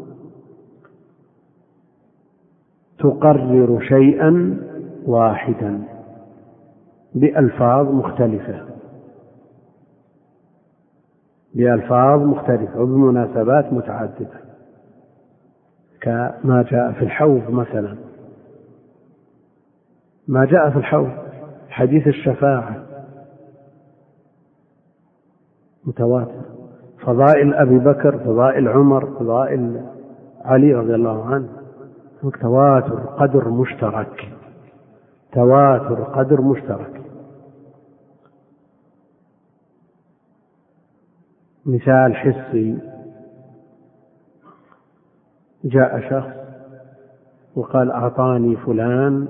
تقرر شيئا واحدا بألفاظ مختلفة بألفاظ مختلفة وبمناسبات متعددة، كما جاء في الحوض مثلا. ما جاء في الحوض حديث الشفاعة متواتر، فضائل أبي بكر، فضائل عمر، فضائل علي رضي الله عنه، تواتر قدر مشترك، تواتر قدر مشترك. مثال حسي: جاء شخص وقال أعطاني فلان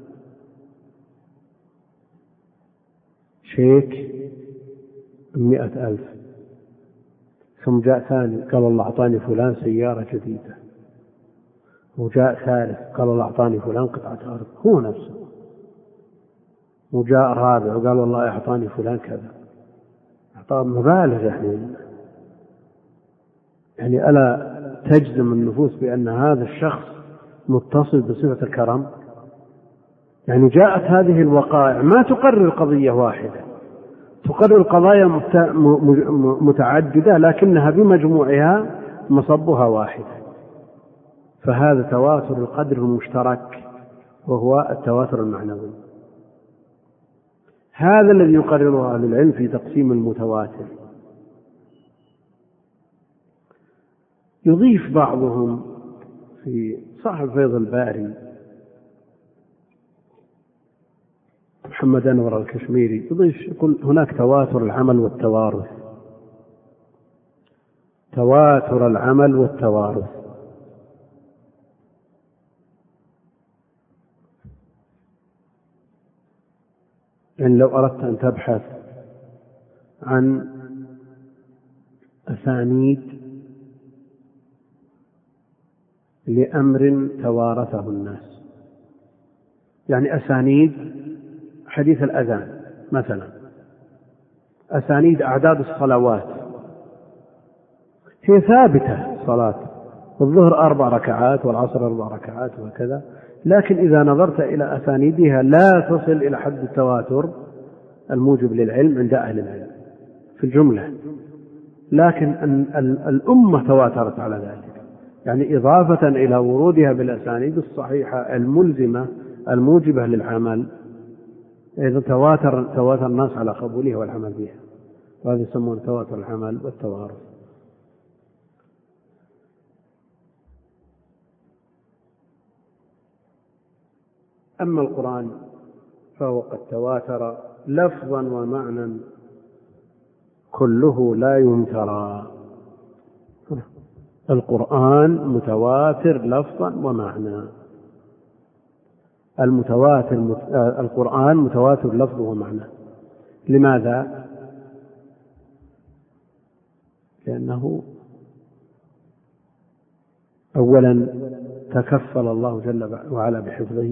شيك مئة ألف، ثم جاء ثاني قال الله أعطاني فلان سيارة جديدة، وجاء ثالث قال الله أعطاني فلان قطعة أرض، هو نفسه، وجاء رابع وقال والله أعطاني فلان كذا، أعطاه مبالغ. يعني يعني ألا تجزم النفوس بأن هذا الشخص متصل بصفة الكرم؟ يعني جاءت هذه الوقائع ما تقرر قضية واحدة، تقرر قضايا متعددة لكنها بمجموعها مصبها واحد. فهذا تواتر القدر المشترك وهو التواتر المعنوي. هذا الذي يقرره أهل العلم في تقسيم المتواتر. يضيف بعضهم في صاحب فيض الباري محمد أنور الكشميري يضيف يقول هناك تواتر العمل والتوارث، تواتر العمل والتوارث. يعني لو أردت أن تبحث عن أسانيد لأمر توارثه الناس، يعني أسانيد حديث الأذان مثلا، أسانيد أعداد الصلوات هي ثابتة، صلاة الظهر أربع ركعات والعصر أربع ركعات وكذا، لكن إذا نظرت إلى أسانيدها لا تصل إلى حد التواتر الموجب للعلم عند أهل العلم في الجملة، لكن الأمة تواترت على ذلك، يعني إضافة إلى ورودها بالأسانيد الصحيحة الملزمة الموجبة للعمل، إذا تواتر تواتر الناس على قبولها والعمل بها، وهذا يسمون تواتر العمل والتوارث. أما القرآن فهو قد تواتر لفظا ومعنى كله لا ينكرا. القرآن متواتر لفظا ومعنى، المتواتر القرآن متواتر لفظه ومعنى. لماذا؟ لأنه أولا تكفل الله جل وعلا بحفظه.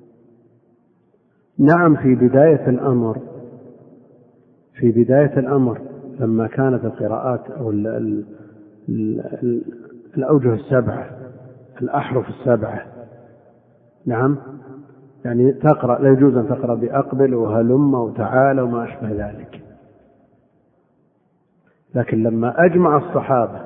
نعم، في بداية الأمر في بداية الأمر لما كانت القراءات أو ال ال ال الأوجه السبعة، الأحرف السبعة، نعم، يعني تقرأ لا يجوز أن تقرأ بأقبل وهلم وتعالى وما أشبه ذلك، لكن لما أجمع الصحابة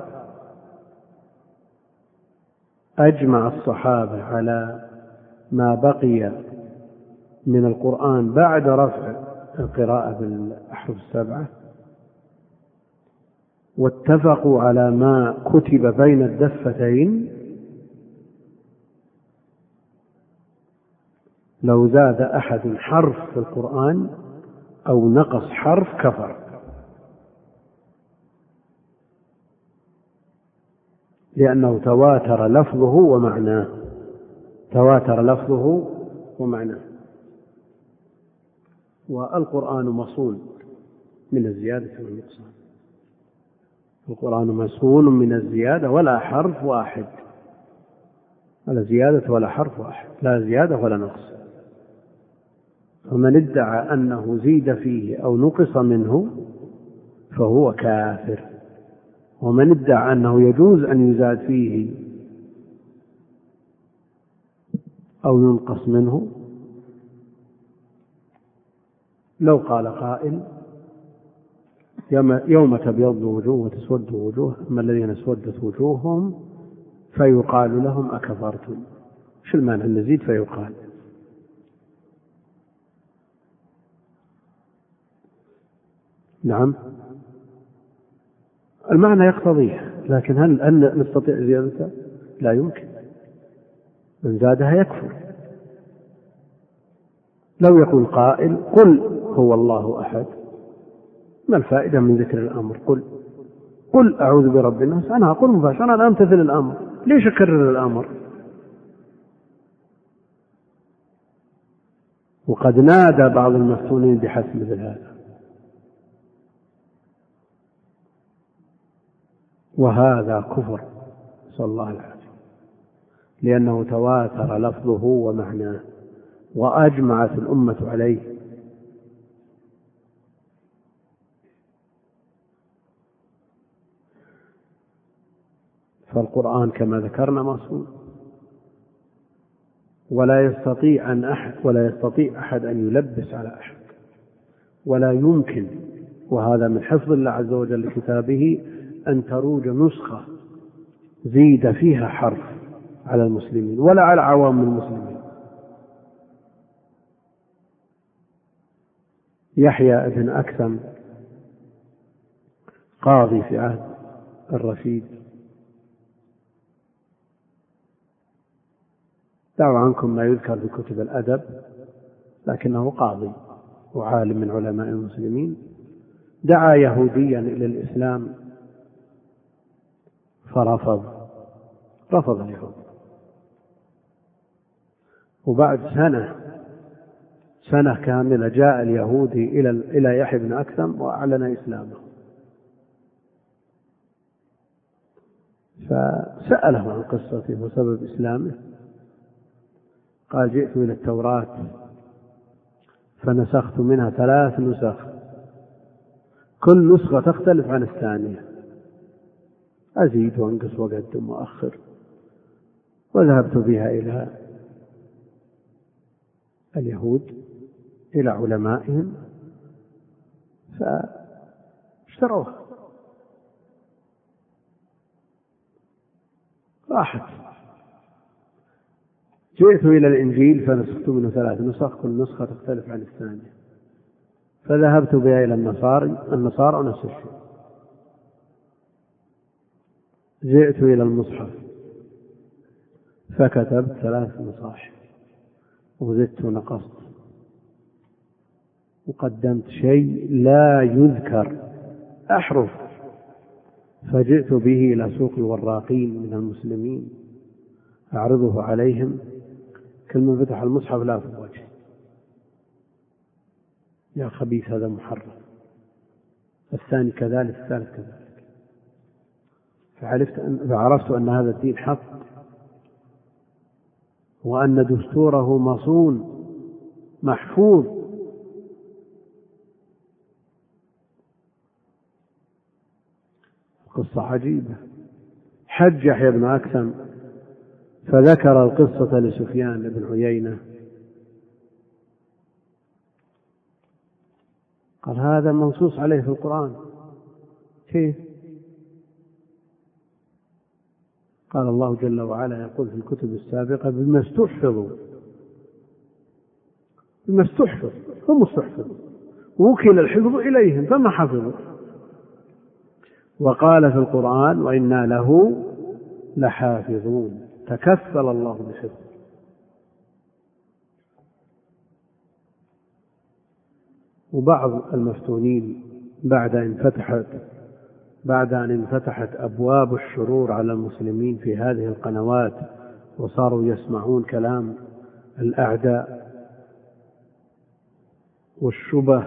أجمع الصحابة على ما بقي من القرآن بعد رفع القراءة بالأحرف السبعة، واتفقوا على ما كتب بين الدفتين، لو زاد أحد حرف في القرآن أو نقص حرف كفر، لأنه تواتر لفظه ومعناه، تواتر لفظه ومعناه. والقرآن مصون من الزيادة والنقصان، القرآن مصون من الزيادة، ولا حرف واحد، ولا زيادة ولا حرف واحد، لا زيادة ولا نقص. فمن ادعى أنه زيد فيه أو نقص منه فهو كافر، ومن ادعى أنه يجوز أن يزاد فيه أو ينقص منه، لو قال قائل يوم تبيض وجوه وتسود وجوه، أما الذين اسودت وجوههم فيقال لهم أكفرتم، شو المانع أن نزيد فيقال؟ نعم، المعنى يقتضيه، لكن هل, هل نستطيع زيادته؟ لا يمكن، من زادها يكفر. لو يقول قائل قل هو الله أحد، ما الفائدة من ذكر الأمر؟ قل قل أعوذ برب الناس، أنا أقول مباشرة أنا أمتثل الأمر، ليش أكرر الأمر؟ وقد نادى بعض المفتونين بحث مثل هذا، وهذا كفر صلى الله العافية، لأنه تواتر لفظه ومعناه وأجمعت الأمة عليه. فالقرآن كما ذكرنا مصون، ولا يستطيع أن أحد ولا يستطيع أحد أن يلبس على أحد، ولا يمكن، وهذا من حفظ الله عز وجل لكتابه، أن تروج نسخة زيد فيها حرف على المسلمين ولا على عوام المسلمين. يحيى بن أكثم قاضي في عهد الرشيد دعوا عنكم ما يذكر في كتب الأدب، لكنه قاضي وعالم من علماء المسلمين، دعا يهوديا إلى الإسلام فرفض رفض اليهود. وبعد سنة سنة كاملة جاء اليهودي إلى إلى يحيى بن أكثم وأعلن إسلامه، فسأله عن قصته وسبب إسلامه، قال: جئت إلى التوراة فنسخت منها ثلاث نسخ، كل نسخة تختلف عن الثانية، أزيد وأنقص وأقدم وأخر، وذهبت بها إلى اليهود إلى علمائهم فاشتروها، راحت. جئت إلى الإنجيل فنسخت منه ثلاث نسخ، كل نسخة تختلف عن الثانية، فذهبت بها إلى النصارى النصارى نفس الشيء. جئت إلى المصحف فكتبت ثلاث مصاحف وزدت ونقصت وقدمت شيء لا يذكر أحرف، فجئت به إلى سوق الوراقين من المسلمين أعرضه عليهم، كل من فتح المصحف لا في وجهه: يا خبيث هذا محرف، الثاني كذلك، الثالث كذلك. فعرفت أن فعرفت أن هذا الدين حق، وأن دستوره مصون محفوظ. قصة عجيبة. حج يحيى بن أكثم فذكر القصة لسفيان بن عيينة، قال: هذا منصوص عليه في القرآن. كيف؟ قال: الله جل وعلا يقول في الكتب السابقة: بما استحفظوا، بما استحفظ، هم استحفظوا، ووكل الحفظ إليهم فما حفظوا. وقال في القرآن: وإنا له لحافظون، تكفل الله بحفظه. وبعض المفتونين بعد أن فتحت بعد أن انفتحت أبواب الشرور على المسلمين في هذه القنوات، وصاروا يسمعون كلام الأعداء والشبه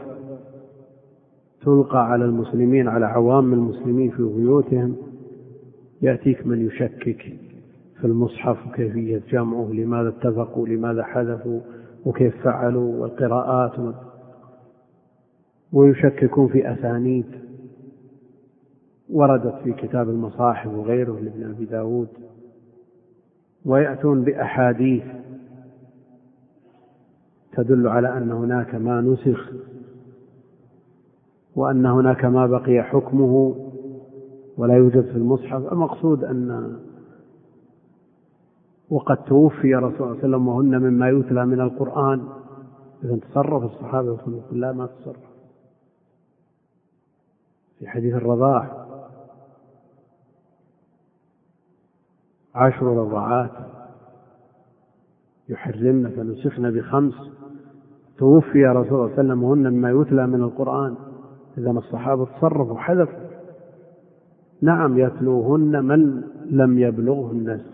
تلقى على المسلمين، على عوام المسلمين في بيوتهم، يأتيك من يشكك في المصحف وكيفية جمعه، لماذا اتفقوا، لماذا حذفوا، وكيف فعلوا، والقراءات، ويشككون في أسانيد وردت في كتاب المصاحف وغيره لابن أبي داود، ويأتون بأحاديث تدل على أن هناك ما نسخ، وأن هناك ما بقي حكمه ولا يوجد في المصحف. المقصود أن وقد توفي رسول الله صلى الله عليه وسلم وهن مما يتلى من القرآن، إذا تصرف الصحابة وسلم لا ما تصرف. في حديث الرضاع: عشر رضعات يحرمن فنسخن بخمس، توفي رسول الله صلى الله عليه وسلم وهن مما يتلى من القرآن، إذا الصحابة تصرفوا حذفوا. نعم يتلوهن من لم يبلغه النسخ،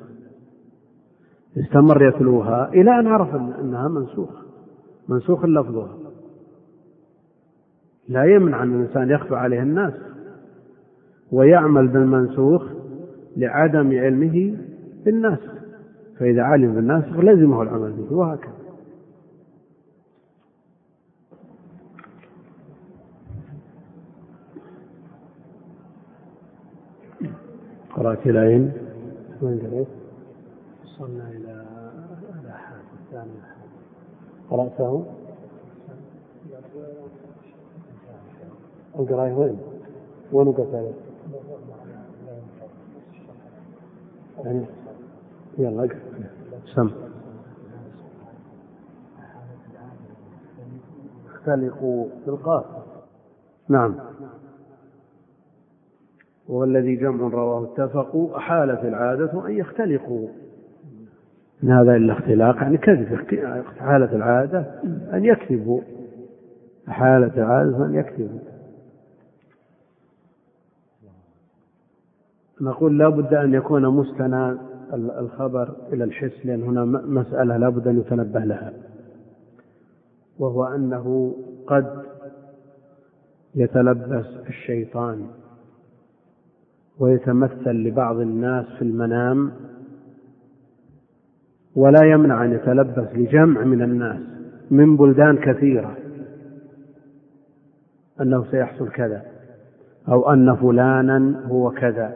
استمر يتلوها إلى أن عرف أنها منسوخ منسوخ لفظها. لا يمنع أن الإنسان يخفى عليه الناس ويعمل بالمنسوخ لعدم علمه بالناس، فإذا علم بالناس لزمه العمل به، وهكذا. قرأت إلى أين؟ وين قرأت؟ وصلنا إلى الأحاد الثاني. قرأته؟ القراءة وين؟ وين وقفت؟ يعني يلا اقرأ سم. اختلقوا بالقاف. نعم. والذي جمع رواه اتفقوا، أحالت العادة أن يختلقوا إن هذا إلا اختلاق، يعني كذب حالة العادة أن يكذبوا، حالة العادة أن يكذبوا. نقول لا بد أن يكون مستند الخبر إلى الحس، لأن هنا مسألة لا بد أن يتنبه لها، وهو أنه قد يتلبس الشيطان ويتمثل لبعض الناس في المنام، ولا يمنع أن يتلبس لجمع من الناس من بلدان كثيرة أنه سيحصل كذا، أو أن فلانا هو كذا،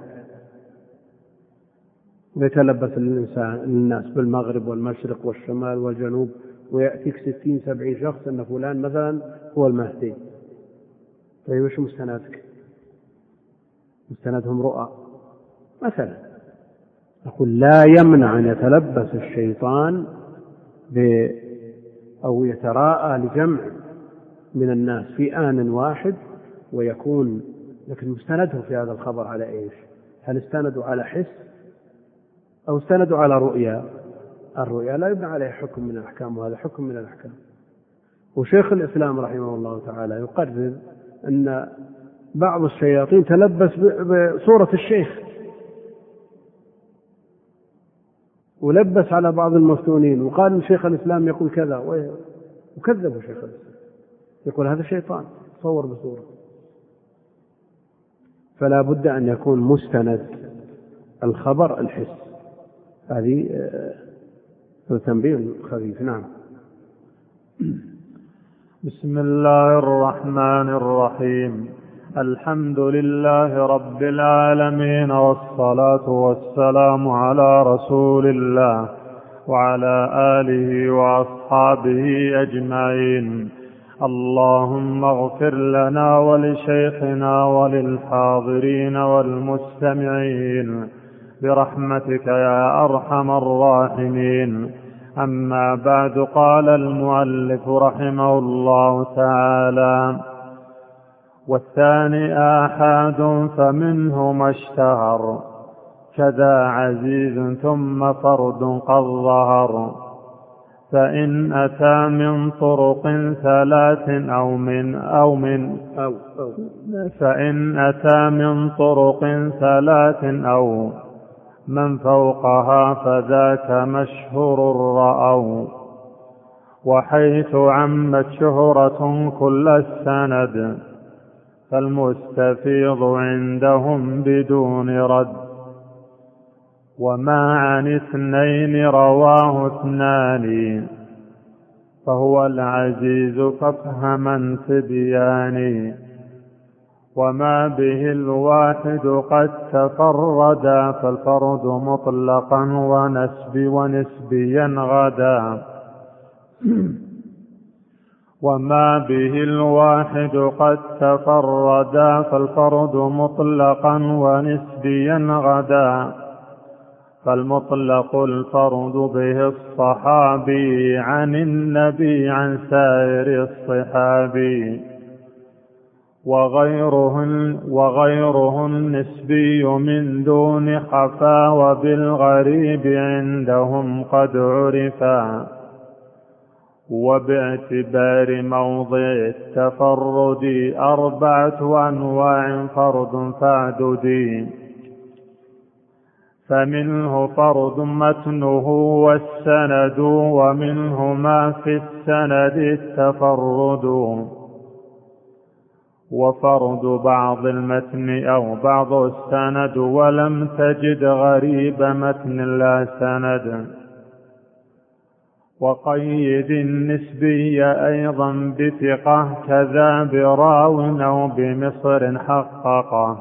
ويتلبس الإنسان الناس بالمغرب والمشرق والشمال والجنوب، ويأتيك ستين سبعين شخص أن فلان مثلا هو المهدي. طيب وش مستندك؟ مستندهم رؤى مثلا. أقول لا يمنع أن يتلبس الشيطان ب أو يتراءى لجمع من الناس في آن واحد ويكون، لكن مستندهم في هذا الخبر على إيش؟ هل استندوا على حس أو استندوا على رؤيا؟ الرؤيا لا يبنى عليه حكم من الأحكام، وهذا حكم من الأحكام. وشيخ الإسلام رحمه الله تعالى يقرر أن بعض الشياطين تلبس بصورة الشيخ ولبس على بعض المفتونين وقال إن شيخ الإسلام يقول كذا، وكذبوا شيخ الإسلام، يقول هذا شيطان تصور بصورة. فلا بد أن يكون مستند الخبر الحس. هذه تنبيه خفيف. نعم. بسم الله الرحمن الرحيم. الحمد لله رب العالمين، والصلاة والسلام على رسول الله وعلى آله وأصحابه أجمعين. اللهم اغفر لنا ولشيخنا وللحاضرين والمستمعين برحمتك يا أرحم الراحمين. أما بعد، قال المؤلف رحمه الله تعالى: والثاني آحاد فمنه ما اشتهر، كذا عزيز ثم فرد قد ظهر. فإن أتى من طرق ثلاث أو من أو من أو أو فإن أتى من طرق ثلاث أو من فوقها فذاك مشهور رأوا. وحيث عمت شهرة كل السند فالمستفيض عندهم بدون رد. وما عن اثنين رواه اثنان فهو العزيز فافهما تبياني. وما به الواحد قد تفردا فالفرد مطلقا ونسب ونسبيا غدا. وما به الواحد قد تفردا فالفرد مطلقا ونسبيا غدا. فالمطلق الفرد به الصحابي عن النبي عن سائر الصحابي. وغيره, وغيره النسبي من دون خفا، وبالغريب عندهم قد عرفا. وباعتبار موضع التفرد أربعة أنواع فرد فاعددي. فمنه فرد متنه والسند، ومنه ما في السند التفرد. وفرد بعض المتن أو بعض السند، ولم تجد غريب متن لا سند. وقيد النسبي أيضا بثقة، كذا براو أو بمصر حققه.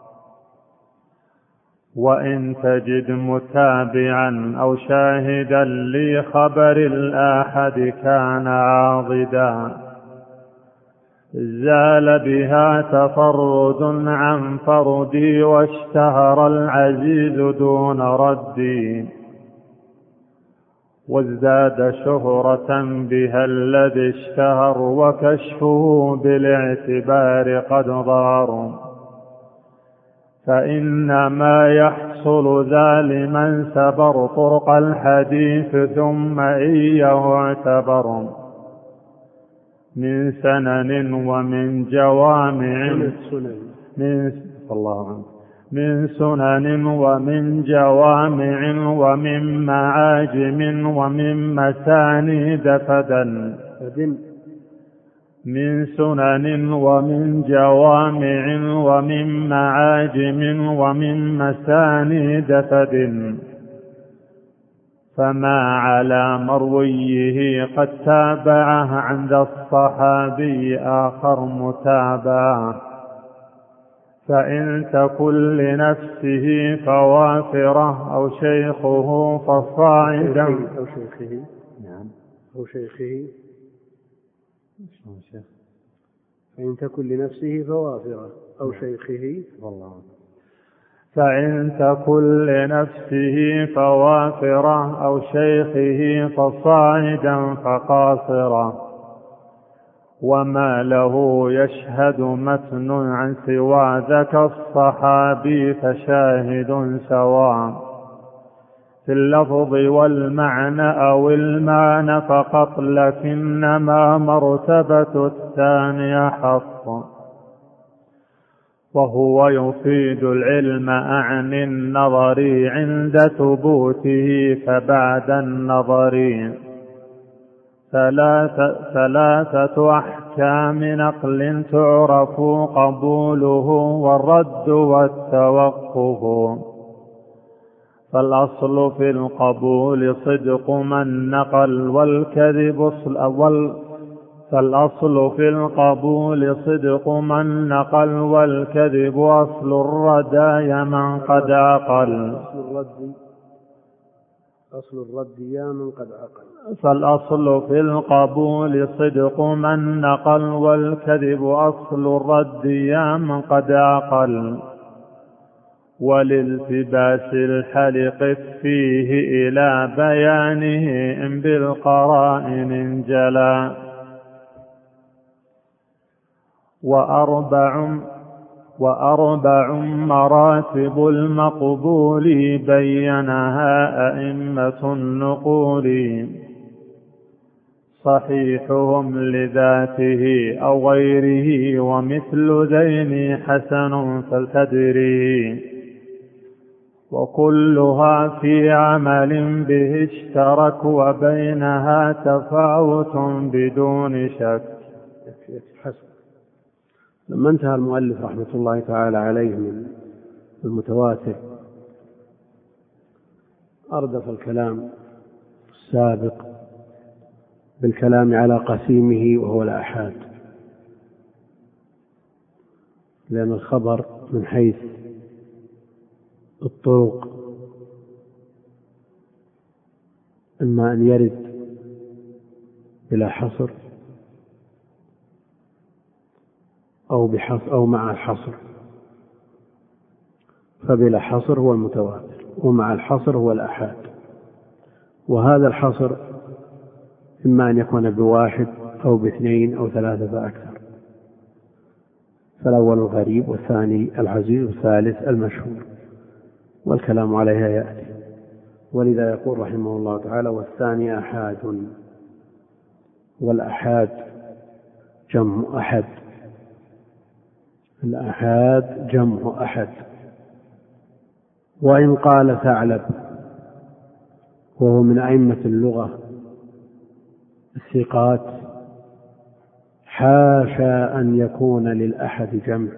وإن تجد متابعا أو شاهدا لخبر الآحد كان عاضدا. زال بها تفرد عن فردي، واشتهر العزيز دون ردي. وازداد شهرة بها الذي اشتهر، وكشفه بالاعتبار قد ظهر. فإنما يحصل ذا لمن سبر طرق الحديث ثم إيه اعتبر من سنن ومن جوامع من الله عنه من سنن ومن جوامع ومن معاجم ومن مسانيد فدن من سنن ومن جوامع ومن معاجم ومن مسانيد فدن فما على مرويه قد تابعه عند الصحابي آخر متابعه فإن تكن لنفسه فوافرة أو شيخه فصاعدا أو شيخه نعم أو شيخه فإن تكن لنفسه فوافرة أو شيخه والله فإن تكن لنفسه فوافرة أو شيخه فصاعدا فقاصرة وما له يشهد متن عن سوى ذاك الصحابي فشاهد سواء في اللفظ والمعنى أو المعنى فقط لكنما مرتبة الثانية حق وهو يفيد العلم عن النظر عند ثبوته فبعد النظر ثلاثة, ثلاثة أحكام نقل تعرف قبوله والرد والتوقف فالأصل في القبول صدق من نقل والكذب أصل فالأصل في القبول صدق من نقل والكذب أصل الردى من قد عقل أصل الرد يا من قد عقل فالأصل في القبول صدق من نقل والكذب أصل الرد يا من قد عقل ولالتباس الحلق فيه إلى بيانه إن بالقرائن انجلى وأربع وأربع مراتب المقبول بينها أئمة النقول صحيحهم لذاته أو غيره ومثل ذين حسن فلتدري وكلها في عمل به اشترك وبينها تفاوت بدون شك. لما انتهى المؤلف رحمة الله تعالى عليه من المتواتر أردف الكلام السابق بالكلام على قسيمه وهو الآحاد، لأن الخبر من حيث الطرق إما أن يرد بلا حصر أو بحصر أو مع الحصر، فبلا حصر هو المتواتر ومع الحصر هو الآحاد. وهذا الحصر إما أن يكون بواحد أو باثنين أو ثلاثة فأكثر، فالأول الغريب والثاني العزيز والثالث المشهور، والكلام عليها يأتي. ولذا يقول رحمه الله تعالى والثاني أحاد، والأحاد جمع أحد، الأحاد جمع أحد. وإن قال ثعلب وهو من أئمة اللغة الثقات حاشا أن يكون للأحد جمع،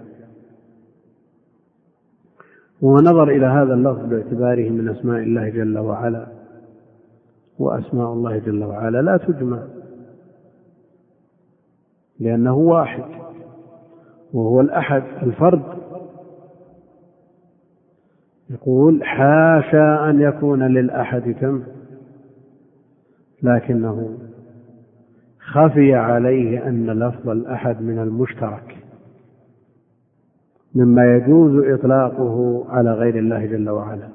ونظر إلى هذا اللفظ باعتباره من أسماء الله جل وعلا، وأسماء الله جل وعلا لا تجمع لأنه واحد وهو الأحد الفرد. يقول حاشا أن يكون للأحد جمع، لكنه خفي عليه أن لفظ الأحد من المشترك مما يجوز إطلاقه على غير الله جل وعلا.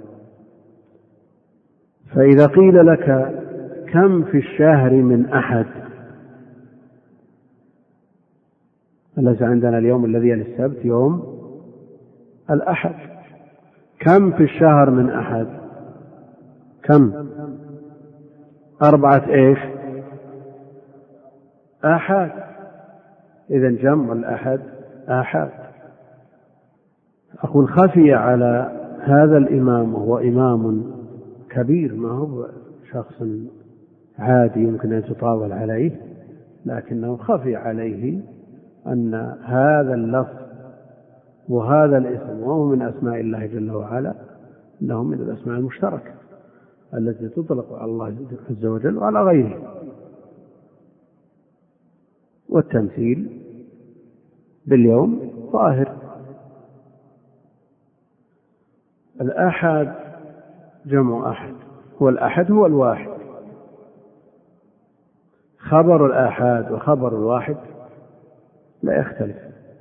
فإذا قيل لك كم في الشهر من أحد، أليس عندنا اليوم الذي يلي السبت يوم الأحد، كم في الشهر من أحد؟ كم؟ أربعة إيش؟ آحاد. إذن جمع الأحد آحاد. أقول خفي على هذا الإمام وهو إمام كبير، ما هو شخص عادي يمكن أن يتطاول عليه، لكنه خفي عليه أن هذا اللفظ وهذا الاسم وهو من أسماء الله جل وعلا أنه من الأسماء المشتركة التي تطلق على الله عز وجل وعلى غيره. والتمثيل باليوم ظاهر. الآحاد جمع أحد، والأحد هو الواحد. خبر الآحاد وخبر الواحد لا يختلف.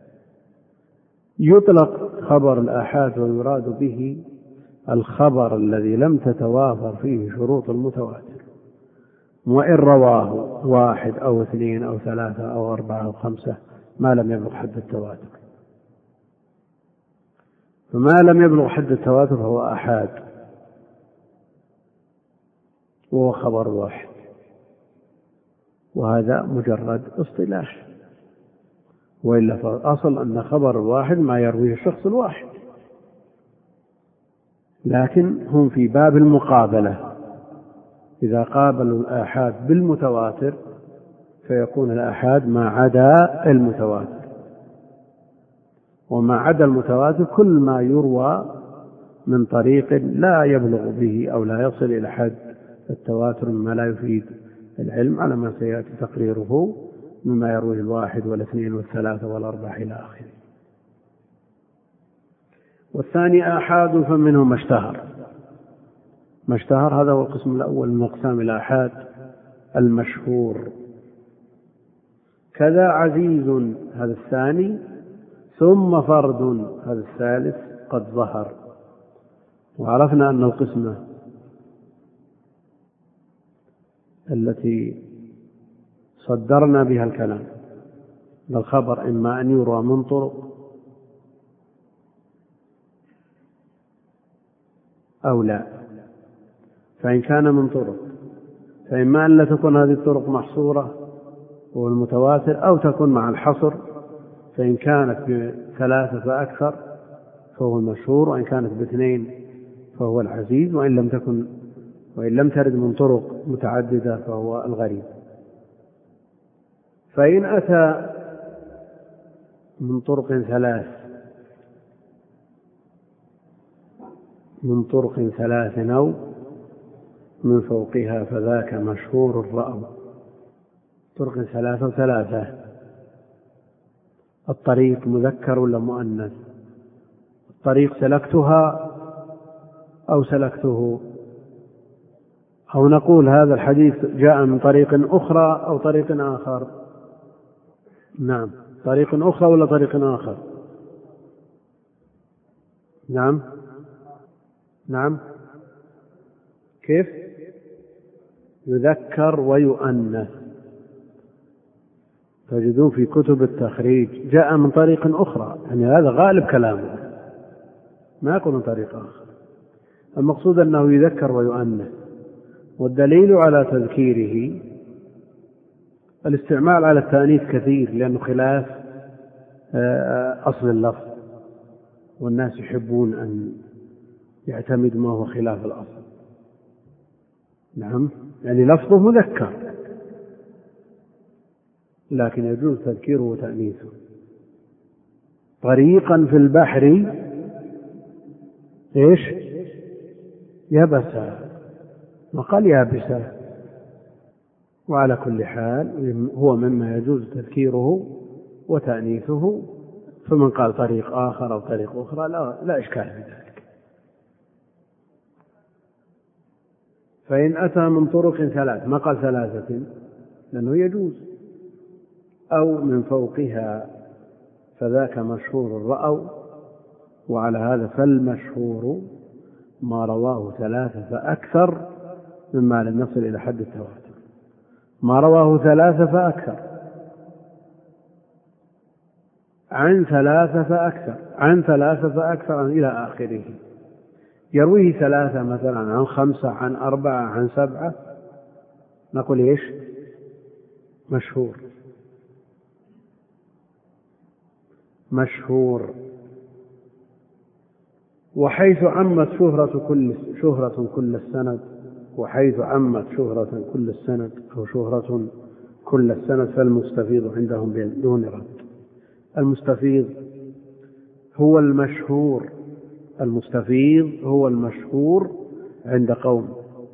يطلق خبر الآحاد ويراد به الخبر الذي لم تتوافر فيه شروط المتواتر، وإن رواه واحد أو اثنين أو ثلاثة أو أربعة أو خمسة ما لم يبلغ حد التواتر. فما لم يبلغ حد التواتر هو آحاد وهو خبر واحد، وهذا مجرد اصطلاح، وإلا فالأصل أن خبر الواحد ما يرويه الشخص الواحد، لكن هم في باب المقابلة. إذا قابلوا الآحاد بالمتواتر فيكون الآحاد ما عدا المتواتر، وما عدا المتواتر كل ما يروى من طريق لا يبلغ به أو لا يصل إلى حد التواتر مما لا يفيد العلم، على ما سيأتي تقريره مما يرويه الواحد والاثنين والثلاثة والأربعة إلى آخره. والثاني آحاد فمنه ما اشتهر. ما اشتهر هذا هو القسم الأول من أقسام الآحاد المشهور. كذا عزيز هذا الثاني، ثم فرد هذا الثالث قد ظهر. وعرفنا أن القسمة التي صدرنا بها الكلام الخبر إما أن يروى من طرق أو لا، فإن كان من طرق فإما أن لا تكون هذه الطرق محصورة هو المتواتر، أو تكون مع الحصر، فإن كانت بثلاثة فأكثر فهو المشهور، وإن كانت باثنين فهو العزيز، وإن لم تكن وإن لم ترد من طرق متعددة فهو الغريب. فإن أتى من طرق ثلاث من طرق ثلاث أو من فوقها فذاك مشهور الرأو. طرق ثلاثة وثلاثة، الطريق مذكر ولا مؤنث؟ الطريق سلكتها أو سلكته، أو نقول هذا الحديث جاء من طريق أخرى أو طريق آخر. نعم، طريق أخرى ولا طريق آخر؟ نعم نعم كيف؟ يذكر ويؤنث. تجدون في كتب التخريج جاء من طريق أخرى، يعني هذا غالب كلامه، ما يكون من طريق آخر. المقصود أنه يذكر ويؤنث، والدليل على تذكيره الاستعمال على التأنيث كثير، لأنه خلاف أصل اللفظ، والناس يحبون أن يعتمد ما هو خلاف الأصل. نعم، يعني لفظه مذكر لكن يجوز تذكيره وتأنيثه. طريقا في البحر إيش؟ يبسا، وقال يابسا. وعلى كل حال هو مما يجوز تذكيره وتأنيثه، فمن قال طريق آخر أو طريق أخرى لا, لا إشكال في ذلك. فإن أتى من طرق ثلاث، ما قال ثلاثة لأنه يجوز، أو من فوقها فذاك مشهور الرأو. وعلى هذا فالمشهور ما رواه ثلاثة فأكثر مما لم يصل إلى حد التواتر. ما رواه ثلاثة فأكثر عن ثلاثة فأكثر عن ثلاثة فأكثر إلى آخره. يرويه ثلاثة مثلا عن خمسة عن أربعة عن سبعة، نقول إيش؟ مشهور. مشهور. وحيث عمت شهرة كل شهرة كل السند وحيث عمت شهرة كل السند أو شهرة كل السند فالمستفيض عندهم بدون رد. المستفيض هو المشهور، المستفيض هو المشهور عند قوم،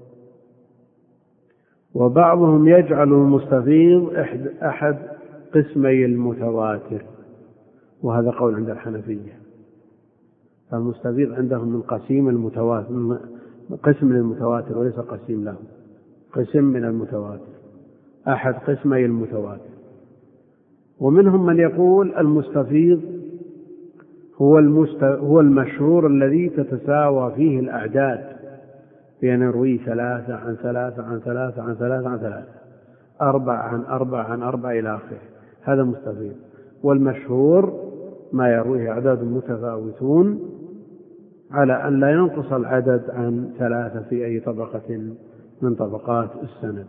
وبعضهم يجعل المستفيض أحد قسمي المتواتر، وهذا قول عند الحنفية. فالمستفيض عندهم من قسيم المتواتر، قسم المتواتر وليس قسيم له، قسم من المتواتر، أحد قسمي المتواتر. ومنهم من يقول المستفيض هو, المست... هو المشهور الذي تتساوى فيه الأعداد، بأن يروي ثلاثة عن ثلاثة عن ثلاثة عن ثلاثة عن ثلاثة، أربع عن أربع عن أربع إلى آخره، هذا مستفيض. والمشهور ما يرويه أعداد متفاوتون على أن لا ينقص العدد عن ثلاثة في أي طبقة من طبقات السند.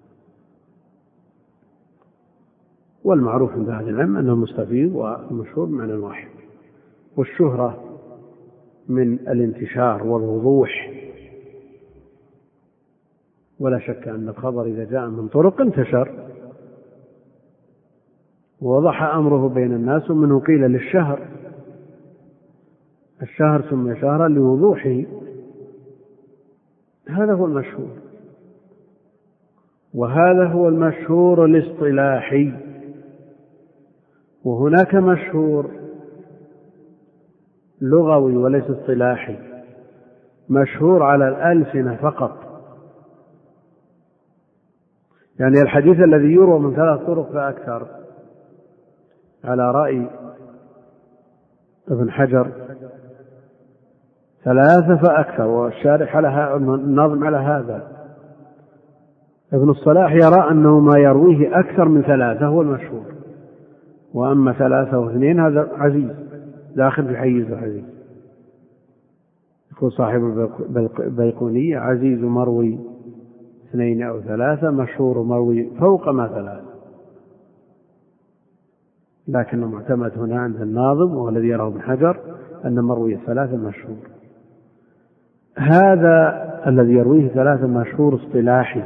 والمعروف عند أهل العلم أنه المستفيض والمشهور معنى واحد. والشهرة من الانتشار والوضوح، ولا شك أن الخبر إذا جاء من طرق انتشر ووضح أمره بين الناس، ومنه قيل للشهر، الشهر سمي شهرا لوضوحه، هذا هو المشهور. وهذا هو المشهور الاصطلاحي. وهناك مشهور لغوي وليس اصطلاحي، مشهور على الألسنة فقط، يعني الحديث الذي يروى من ثلاث طرق فأكثر على رأي ابن حجر ثلاثة فأكثر، والشارح على النظم على هذا. ابن الصلاح يرى أنه ما يرويه أكثر من ثلاثة هو المشهور، وأما ثلاثة واثنين هذا عزيز، داخل في حيز العزيز. يقول صاحب البيقونية عزيز مروي اثنين أو ثلاثة، مشهور مروي فوق ما ثلاثة، لكن المعتمد هنا عند الناظم والذي يراه ابن حجر أن مروي ثلاثة مشهور. هذا الذي يرويه ثلاثة مشهور اصطلاحي.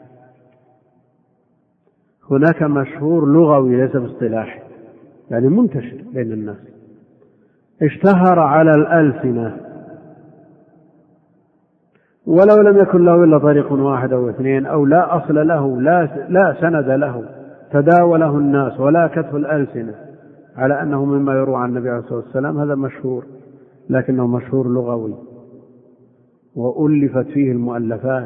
هناك مشهور لغوي ليس باصطلاحي، يعني منتشر بين الناس، اشتهر على الألسنة، ولو لم يكن له إلا طريق واحد أو اثنين، أو لا أصل له، لا, لا سند له، تداوله الناس ولا كتف الألسنة على أنه مما يروى عن النبي عليه الصلاة والسلام، هذا مشهور، لكنه مشهور لغوي، وألفت فيه المؤلفات.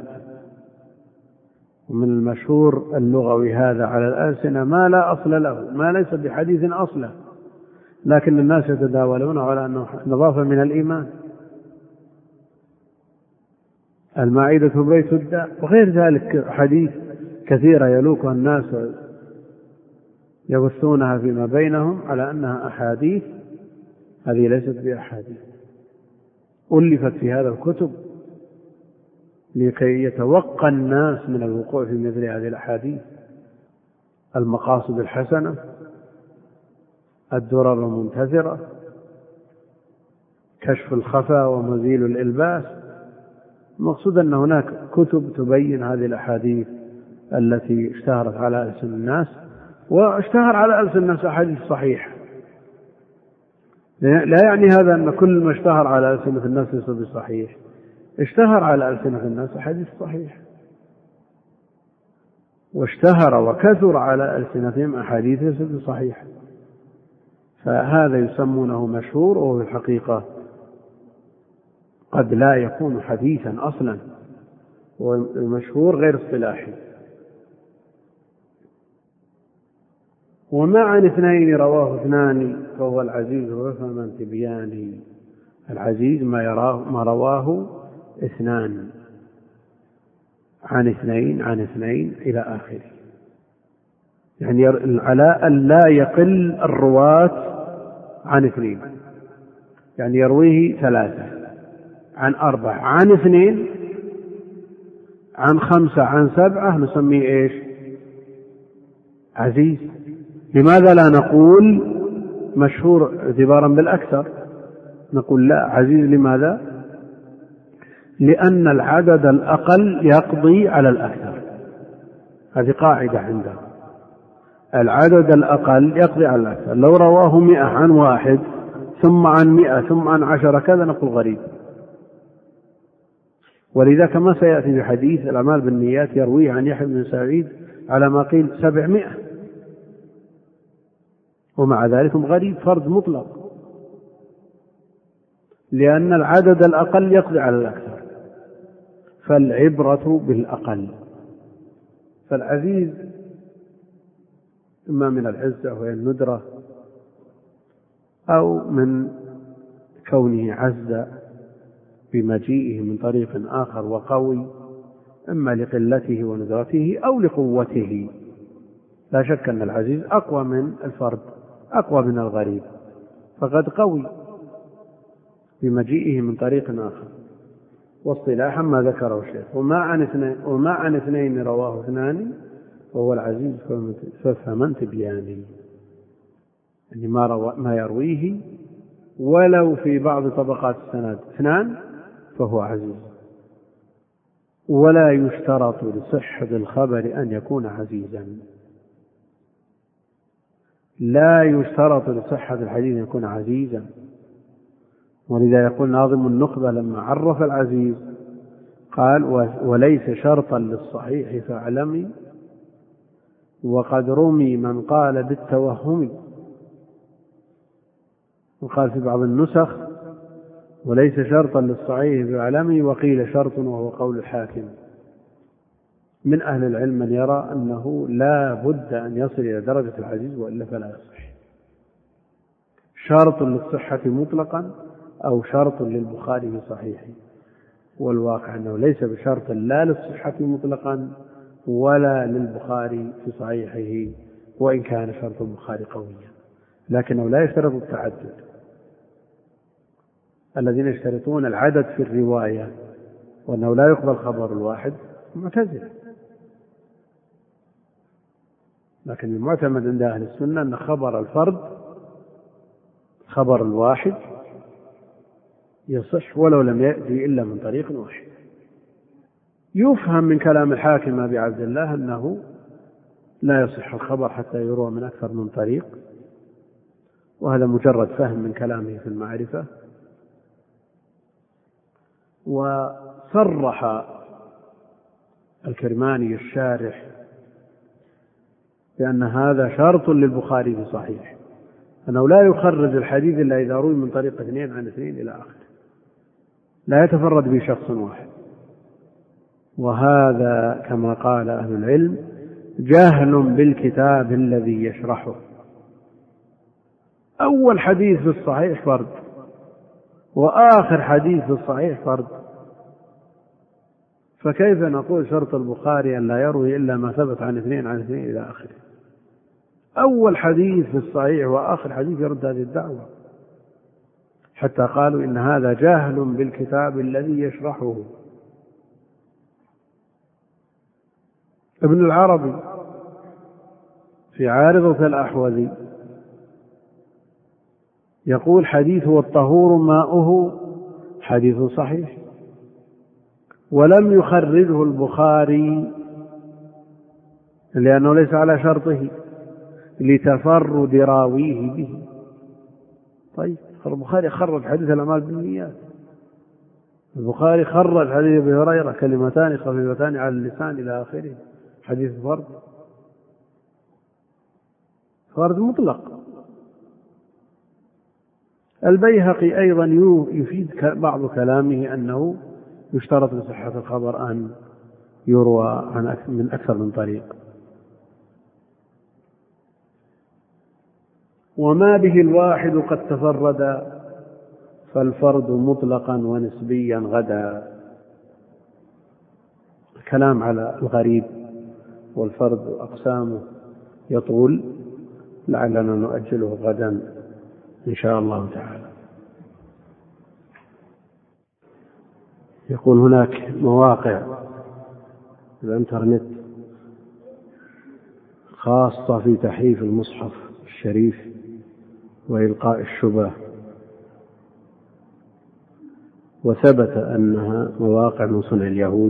ومن المشهور اللغوي هذا على الألسنة ما لا أصل له، ما ليس بحديث أصله، لكن الناس يتداولون على أنه نظافة من الإيمان. المعدة بيت الداء وغير ذلك، حديث كثيرة يلوكها الناس يبثونها فيما بينهم على أنها أحاديث، هذه ليست بأحاديث، ألفت في هذا الكتب لكي يتوقى الناس من الوقوع في مثل هذه الأحاديث. المقاصد الحسنة، الدرر المنتثرة، كشف الخفا ومزيل الإلباس. المقصود أن هناك كتب تبين هذه الأحاديث التي اشتهرت على ألسن الناس، واشتهر على ألسن الناس أحاديث صحيحة. لا يعني هذا أن كل ما اشتهر على ألسنة الناس ليس بصحيح، اشتهر على ألسنة الناس أحاديث صحيحة، واشتهر وكثر على ألسنتهم أحاديث ليست بصحيحة، فهذا يسمونه مشهور، وهو في الحقيقة قد لا يكون حديثا أصلا، والمشهور غير اصطلاحي. وما عن اثنين رواه اثنان فهو العزيز وفما تبيان. العزيز ما يراه ما رواه اثنان عن اثنين عن اثنين إلى آخره، يعني على أن لا يقل الرواة عن اثنين، يعني يرويه ثلاثة عن أربعة عن اثنين عن خمسة عن سبعة نسميه إيش؟ عزيز. لماذا لا نقول مشهور اعتبارا بالأكثر؟ نقول لا عزيز. لماذا؟ لأن العدد الأقل يقضي على الأكثر. هذه قاعدة عندهم، العدد الأقل يقضي على الأكثر. لو رواه مئة عن واحد ثم عن مئة ثم عن عشرة كذا نقول غريب. ولذا كما سيأتي في حديث الأعمال بالنيات يرويه عن يحيى بن سعيد على ما قيل سبعمائة، ومع ذلك غريب فرد مطلق، لأن العدد الأقل يقضي على الأكثر. فالعبرة بالأقل. فالعزيز إما من العزة وهي الندرة، أو من كونه عز بمجيئه من طريق آخر وقوي، إما لقلته وندرته أو لقوته. لا شك أن العزيز أقوى من الفرد، أقوى من الغريب، فقد قوي بمجيئه من طريق آخر. واصطلاحا ما ذكره الشيخ وما عن اثنين, وما عن اثنين رواه اثنان وهو العزيز ففمن تبياني، يعني ما, روى ما يرويه ولو في بعض طبقات السند اثنان فهو عزيز. ولا يشترط لصحة الخبر أن يكون عزيزا. لا يشترط لصحة الحديث أن يكون عزيزا. ولذا يقول ناظم النخبة لما عرف العزيز قال وليس شرطا للصحيح فاعلمي وقد رمي من قال بالتوهم. وقال في بعض النسخ وليس شرطا للصحيح فاعلمي وقيل شرط وهو قول الحاكم. من أهل العلم من يرى أنه لا بد أن يصل إلى درجة العزيز وإلا فلا يصح. شرط للصحة مطلقا أو شرط للبخاري في صحيحه، والواقع أنه ليس بشرط لا للصحة مطلقا ولا للبخاري في صحيحه، وإن كان شرط البخاري قويا، لكنه لا يشترط التعدد. الذين يشترطون العدد في الرواية وأنه لا يقبل خبر الواحد معتزلة. لكن المعتمد عند أهل السنة أن خبر الفرد خبر الواحد يصح ولو لم يأتي إلا من طريق واحد. يفهم من كلام الحاكم أبي عبد الله أنه لا يصح الخبر حتى يروى من أكثر من طريق، وهذا مجرد فهم من كلامه في المعرفة. وصرح الكرماني الشارح بأن هذا شرط للبخاري في صحيح، أنه لا يخرج الحديث إلا إذا روي من طريق اثنين عن اثنين إلى آخره، لا يتفرد به شخص واحد. وهذا كما قال أهل العلم جهل بالكتاب الذي يشرحه. أول حديث في الصحيح فرد، وآخر حديث في الصحيح فرد، فكيف نقول شرط البخاري أن لا يروي إلا ما ثبت عن اثنين عن اثنين إلى آخره؟ أول حديث في الصحيح وآخر حديث يرد هذه الدعوة، حتى قالوا إن هذا جهل بالكتاب الذي يشرحه. ابن العربي في عارضة الأحوذي يقول حديث والطهور ماؤه حديث صحيح، ولم يخرجه البخاري لأنه ليس على شرطه لتفرد راويه به. طيب البخاري خرج حديث الأعمال بالنيات، البخاري خرج حديث أبي هريرة كلمتان خفيفتان على اللسان إلى آخره، حديث فرد فرد مطلق. البيهقي أيضا يفيد بعض كلامه أنه يشترط لصحة الخبر أن يروى عن من أكثر من طريق. وما به الواحد قد تفرد فالفرد مطلقا ونسبيا غدا. الكلام على الغريب والفرد أقسامه يطول، لعلنا نؤجله غدا إن شاء الله تعالى. يكون هناك مواقع الإنترنت خاصة في تحريف المصحف الشريف وإلقاء الشبه، وثبت أنها مواقع من صنع اليهود،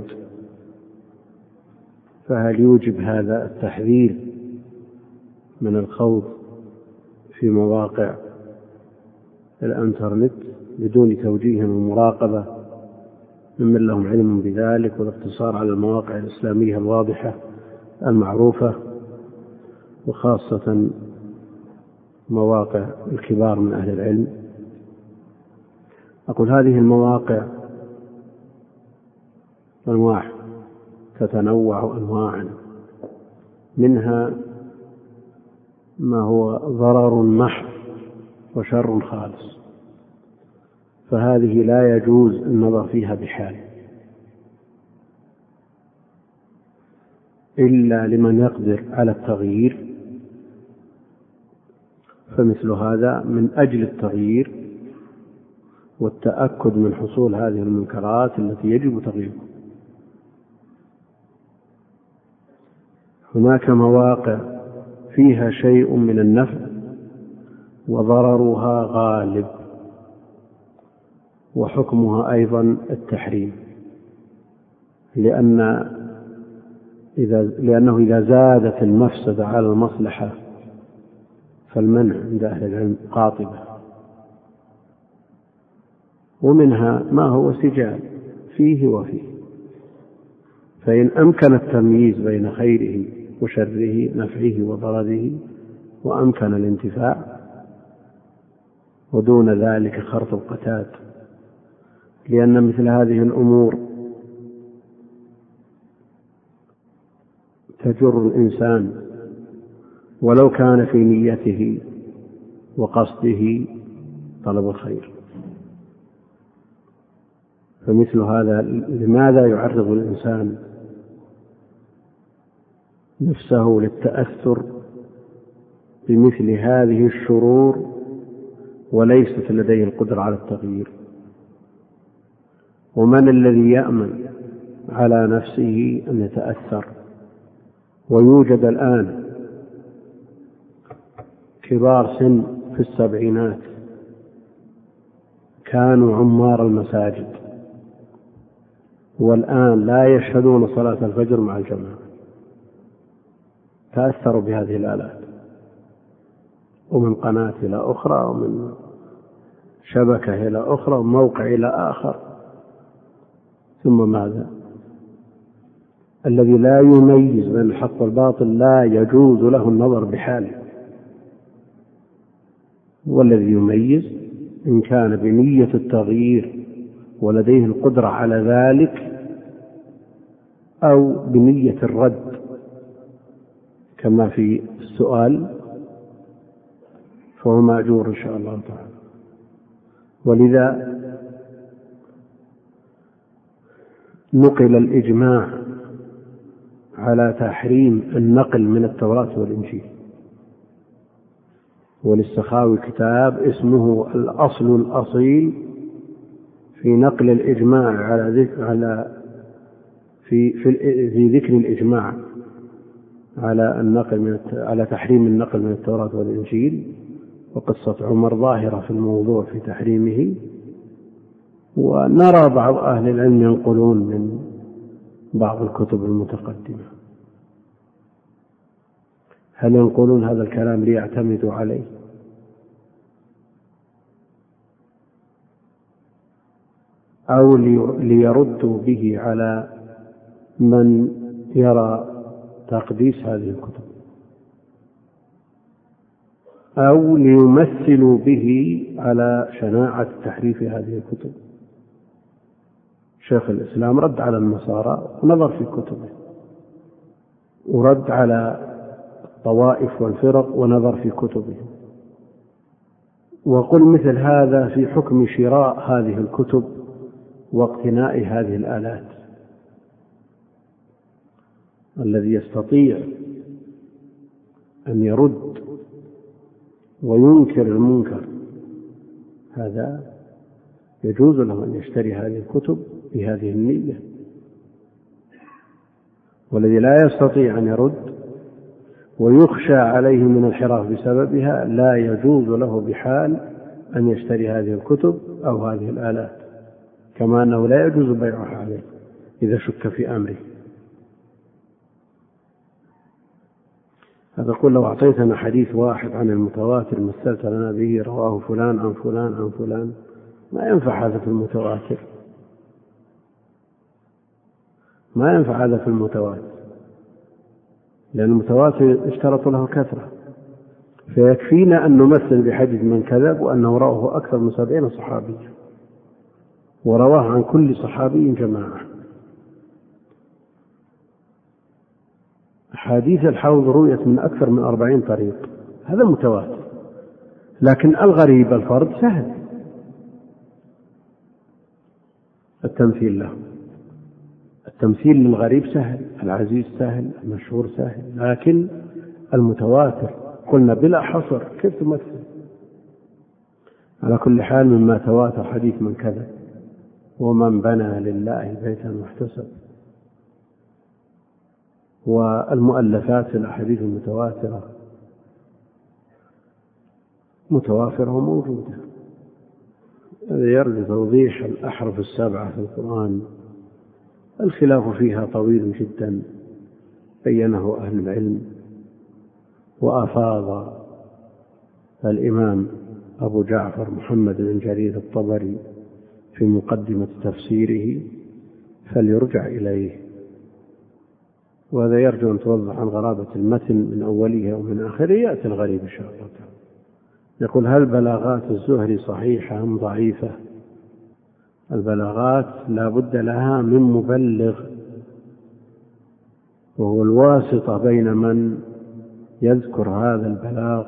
فهل يوجب هذا التحذير من الخوض في مواقع الإنترنت بدون توجيه ومراقبة ممن لهم علم بذلك، والاقتصار على المواقع الإسلامية الواضحة المعروفة، وخاصة مواقع الكبار من أهل العلم؟ أقول هذه المواقع أنواع تتنوع أنواعا، منها ما هو ضرر محض وشر خالص، فهذه لا يجوز النظر فيها بحال إلا لمن يقدر على التغيير، فمثل هذا من أجل التغيير والتأكد من حصول هذه المنكرات التي يجب تغييرها. هناك مواقع فيها شيء من النفع وضررها غالب، وحكمها أيضا التحريم، لأن إذا لأنه إذا زادت المفسدة على المصلحة فالمنع عند أهل العلم قاطبة. ومنها ما هو سجال فيه وفيه، فإن أمكن التمييز بين خيره وشره، نفعه وضرره، وأمكن الانتفاع، ودون ذلك خرط القتاد، لأن مثل هذه الأمور تجر الإنسان ولو كان في نيته وقصده طلب الخير. فمثل هذا لماذا يعرض الإنسان نفسه للتأثر بمثل هذه الشرور وليست لديه القدرة على التغيير؟ ومن الذي يأمن على نفسه أن يتأثر؟ ويوجد الآن كبار سن في السبعينات كانوا عمار المساجد، والآن لا يشهدون صلاة الفجر مع الجماعة، تأثروا بهذه الآلات، ومن قناة إلى أخرى، ومن شبكة إلى أخرى، وموقع إلى آخر. ثم ماذا؟ الذي لا يميز بين الحق والباطل لا يجوز له النظر بحال، والذي يميز إن كان بنية التغيير ولديه القدرة على ذلك، أو بنية الرد كما في السؤال، فهو مأجور إن شاء الله تعالى. ولذا نقل الإجماع على تحريم النقل من التوراة والإنجيل، وللسخاوي كتاب اسمه الأصل الأصيل في نقل الإجماع على ذكر على في في, في ذكر الإجماع على النقل من على تحريم النقل من التوراة والإنجيل، وقصة عمر ظاهرة في الموضوع في تحريمه. ونرى بعض أهل العلم ينقلون من بعض الكتب المتقدمة. هل ينقلون هذا الكلام ليعتمدوا عليه؟ أو ليردوا به على من يرى تقديس هذه الكتب، أو ليمثلوا به على شناعة تحريف هذه الكتب؟ شيخ الإسلام رد على النصارى ونظر في كتبه، ورد على الطوائف والفرق ونظر في كتبه. وقل مثل هذا في حكم شراء هذه الكتب واقتناء هذه الآلات. الذي يستطيع أن يرد وينكر المنكر هذا يجوز له أن يشتري هذه الكتب بهذه النية. والذي لا يستطيع أن يرد ويخشى عليه من الحراف بسببها لا يجوز له بحال أن يشتري هذه الكتب أو هذه الآلات، كما أنه لا يجوز بيعها عليه إذا شك في أمره. هذا يقول لو أعطيتنا حديث واحد عن المتواتر مثلت لنا به رواه فلان عن فلان عن فلان، ما ينفع هذا في المتواتر، ما ينفع هذا في المتواتر، لأن المتواتر اشترط له كثرة، فيكفينا أن نمثل بحديث من كذب وأنه رواه أكثر من سبعين صحابيا ورواه عن كل صحابي جماعة. حديث الحوض رؤيت من أكثر من أربعين طريق، هذا متواتر. لكن الغريب الفرد سهل التمثيل له، التمثيل للغريب سهل، العزيز سهل، المشهور سهل، لكن المتواتر قلنا بلا حصر كيف تمثل؟ على كل حال مما تواتر حديث من كذا ومن بنى لله بيتا واحتسب، والمؤلفات الأحاديث المتواترة متوافرة وموجودة. هذا يرجو توضيح الأحرف السبعة في القرآن، الخلاف فيها طويل جدا بينه أهل العلم، وأفاض الإمام أبو جعفر محمد بن جرير الطبري في مقدمة تفسيره، فليرجع إليه. وهذا يرجو أن توضح عن غرابة المتن من أوله ومن آخره، يأتي الغريب إن شاء الله تعالى. يقول هل بلاغات الزهري صحيحة أم ضعيفة؟ البلاغات لا بد لها من مبلغ، وهو الواسطة بين من يذكر هذا البلاغ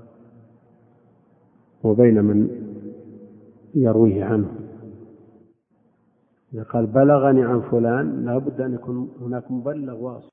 وبين من يرويه عنه. إذا قال بلغني عن فلان لا بد أن يكون هناك مبلغ واسطة.